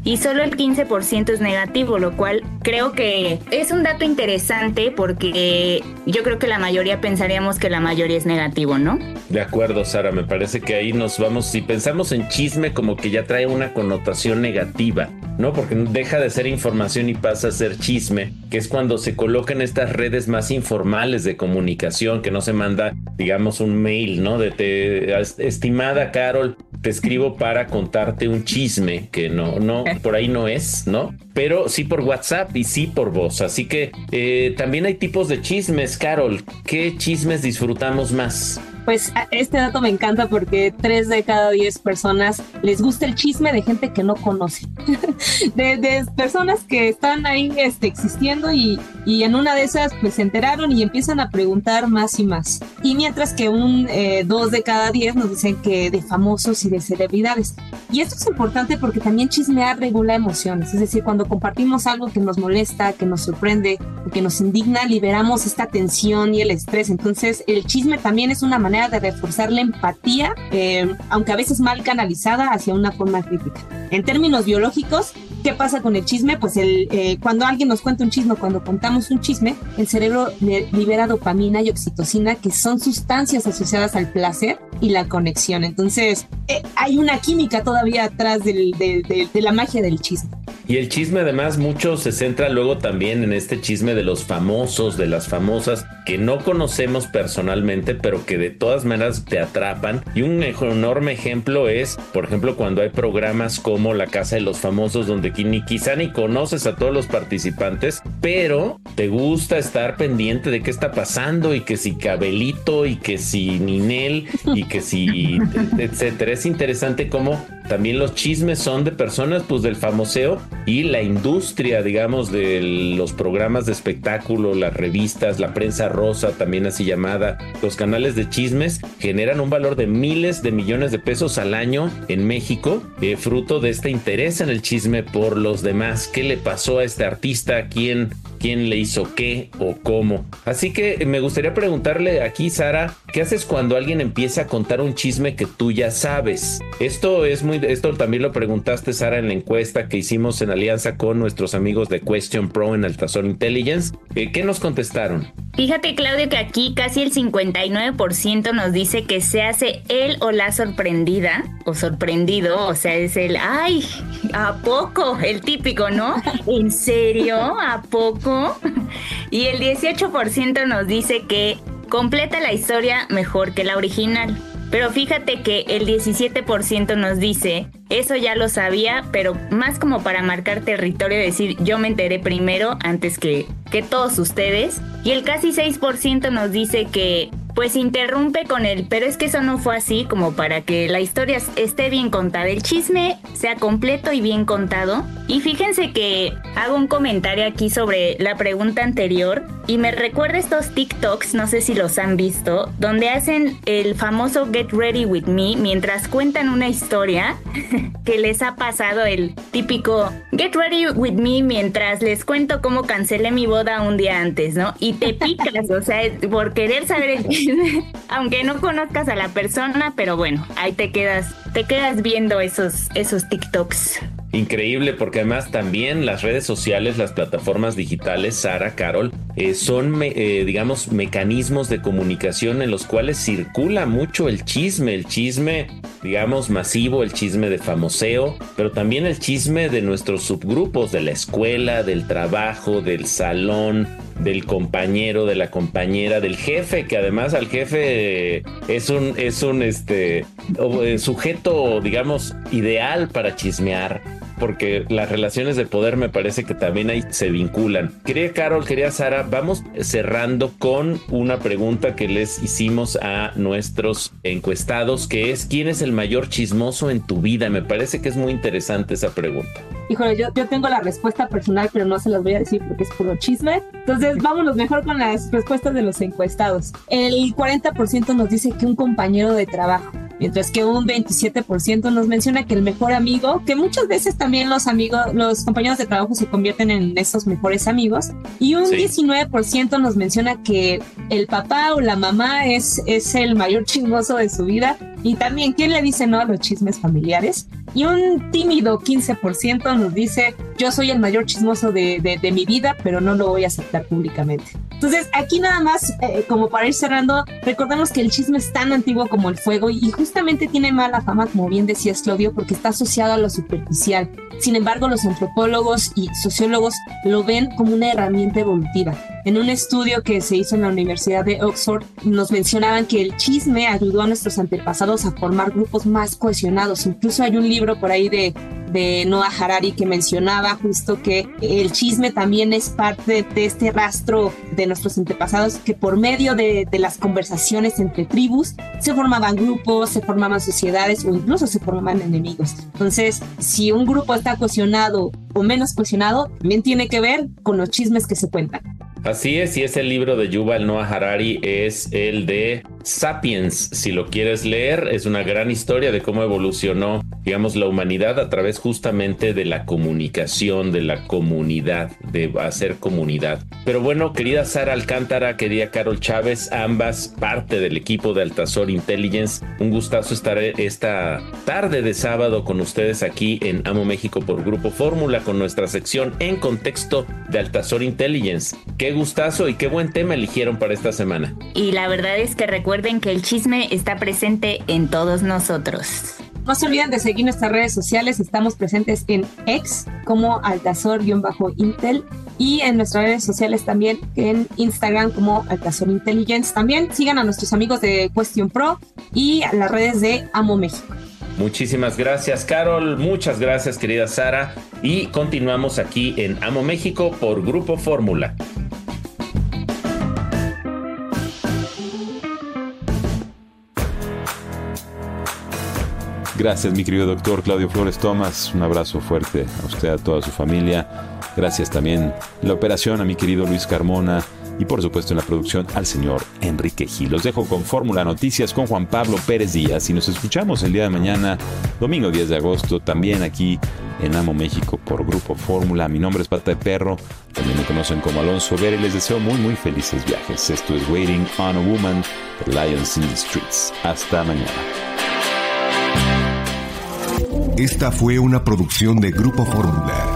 y solo el quince por ciento es negativo, lo cual creo que es un dato interesante porque yo creo que la mayoría pensaríamos que la mayoría es negativo, ¿no? De acuerdo, Sara, me parece que ahí nos vamos, si pensamos en chisme como que ya trae una connotación negativa, ¿no? Porque deja de ser información y pasa a ser chisme, que es cuando se colocan estas redes más informales de comunicación, que no se manda, digamos, un mail, ¿no? De te, estimada Carol, te escribo para contarte un chisme, que no, no, por ahí no es, ¿no? Pero sí por WhatsApp y sí por voz. Así que eh, también hay tipos de chismes, Carol. ¿Qué chismes disfrutamos más? Pues este dato me encanta porque tres de cada diez personas les gusta el chisme de gente que no conoce. de, de personas que están ahí este, existiendo y, y en una de esas pues se enteraron y empiezan a preguntar más y más. Y mientras que un eh, dos de cada diez nos dicen que de famosos y de celebridades. Y esto es importante porque también chismear regula emociones. Es decir, cuando compartimos algo que nos molesta, que nos sorprende, que nos indigna, liberamos esta tensión y el estrés. Entonces el chisme también es una manera de reforzar la empatía, eh, aunque a veces mal canalizada, hacia una forma crítica. En términos biológicos, ¿qué pasa con el chisme? Pues el, eh, cuando alguien nos cuenta un chisme, cuando contamos un chisme, el cerebro libera dopamina y oxitocina, que son sustancias asociadas al placer y la conexión. Entonces, eh, hay una química todavía atrás del, de, de, de la magia del chisme. Y el chisme además mucho se centra luego también en este chisme de los famosos, de las famosas que no conocemos personalmente, pero que de todas maneras te atrapan. Y un enorme ejemplo es, por ejemplo, cuando hay programas como La Casa de los Famosos, donde ni quizá ni conoces a todos los participantes, pero te gusta estar pendiente de qué está pasando y que si Cabelito y que si Ninel y que si etcétera. Es interesante cómo también los chismes son de personas pues del famoseo y la industria, digamos, de los programas de espectáculo, las revistas, la prensa rosa, también así llamada, los canales de chismes generan un valor de miles de millones de pesos al año en México, eh, fruto de este interés en el chisme por los demás. ¿Qué le pasó a este artista? ¿Quién, quién le hizo qué o cómo? Así que me gustaría preguntarle aquí, Sara, ¿qué haces cuando alguien empieza a contar un chisme que tú ya sabes? Esto es muy, esto también lo preguntaste, Sara, en la encuesta que hicimos en alianza con nuestros amigos de Question Pro en Altazor Intelligence. Eh, ¿Qué nos contestaron? Fíjate, Claudio, que aquí casi el cincuenta y nueve por ciento nos dice que se hace él o la sorprendida o sorprendido, o sea, es el, ay, ¿a poco? El típico, ¿no? ¿En serio? ¿A poco? Y el dieciocho por ciento nos dice que completa la historia mejor que la original. Pero fíjate que el diecisiete por ciento nos dice, eso ya lo sabía, pero más como para marcar territorio, decir, yo me enteré primero antes que, que todos ustedes. Y el casi seis por ciento nos dice que, pues interrumpe con el, pero es que eso no fue así, como para que la historia esté bien contada, el chisme sea completo y bien contado. Y fíjense que hago un comentario aquí sobre la pregunta anterior y me recuerda estos TikToks, no sé si los han visto, donde hacen el famoso Get Ready With Me mientras cuentan una historia que les ha pasado, el típico Get Ready With Me mientras les cuento cómo cancelé mi boda un día antes, ¿no? Y te picas, o sea, por querer saber el chisme, aunque no conozcas a la persona, pero bueno, ahí te quedas, te quedas viendo esos, esos TikToks. Increíble, porque además también las redes sociales, las plataformas digitales, Sara, Carol, eh, son, me, eh, digamos, mecanismos de comunicación en los cuales circula mucho el chisme, el chisme, digamos, masivo, el chisme de famoseo, pero también el chisme de nuestros subgrupos, de la escuela, del trabajo, del salón, del compañero, de la compañera, del jefe, que además al jefe eh, es un, es un este, eh, sujeto, digamos, ideal para chismear, porque las relaciones de poder me parece que también ahí se vinculan. Querida Carol, querida Sara, vamos cerrando con una pregunta que les hicimos a nuestros encuestados, que es, ¿quién es el mayor chismoso en tu vida? Me parece que es muy interesante esa pregunta. Híjole, yo, yo tengo la respuesta personal, pero no se las voy a decir porque es puro chisme. Entonces, vámonos mejor con las respuestas de los encuestados. El cuarenta por ciento nos dice que un compañero de trabajo, mientras que un veintisiete por ciento nos menciona que el mejor amigo, que muchas veces también los amigos, los compañeros de trabajo se convierten en esos mejores amigos, y un sí. diecinueve por ciento nos menciona que el papá o la mamá es, es el mayor chismoso de su vida, Y también, ¿quién le dice no a los chismes familiares? Y un tímido quince por ciento nos dice, yo soy el mayor chismoso de, de, de mi vida, pero no lo voy a aceptar públicamente. Entonces, aquí nada más, eh, como para ir cerrando, recordemos que el chisme es tan antiguo como el fuego y justamente tiene mala fama, como bien decías, Claudio, porque está asociado a lo superficial. Sin embargo, los antropólogos y sociólogos lo ven como una herramienta evolutiva. En un estudio que se hizo en la Universidad de Oxford, nos mencionaban que el chisme ayudó a nuestros antepasados a formar grupos más cohesionados. Incluso hay un libro por ahí de, de Noah Harari que mencionaba justo que el chisme también es parte de este rastro de nuestros antepasados, que por medio de, de las conversaciones entre tribus se formaban grupos, se formaban sociedades o incluso se formaban enemigos. Entonces, si un grupo está cohesionado o menos cohesionado, también tiene que ver con los chismes que se cuentan. Así es, y ese libro de Yuval Noah Harari es el de Sapiens. Si lo quieres leer, es una gran historia de cómo evolucionó, digamos, la humanidad a través justamente de la comunicación, de la comunidad, de hacer comunidad. Pero bueno, querida Sara Alcántara, querida Carol Chávez, ambas parte del equipo de Altazor Intelligence, un gustazo estar esta tarde de sábado con ustedes aquí en Amo México por Grupo Fórmula con nuestra sección En Contexto de Altazor Intelligence. Qué gustazo y qué buen tema eligieron para esta semana. Y la verdad es que recuerden que el chisme está presente en todos nosotros. No se olviden de seguir nuestras redes sociales. Estamos presentes en X como Altazor-Intel y en nuestras redes sociales también en Instagram como Altazor Intelligence. También sigan a nuestros amigos de Question Pro y a las redes de Amo México. Muchísimas gracias, Carol. Muchas gracias, querida Sara. Y continuamos aquí en Amo México por Grupo Fórmula. Gracias, mi querido doctor Claudio Flores Tomás. Un abrazo fuerte a usted, a toda su familia. Gracias también en la operación a mi querido Luis Carmona y por supuesto en la producción al señor Enrique Gil. Los dejo con Fórmula Noticias con Juan Pablo Pérez Díaz y nos escuchamos el día de mañana, domingo diez de agosto, también aquí en Amo México por Grupo Fórmula. Mi nombre es Pata de Perro, también me conocen como Alonso Vera y les deseo muy muy felices viajes. Esto es Waiting on a Woman de Lions in the Streets. Hasta mañana. Esta fue una producción de Grupo Fórmula.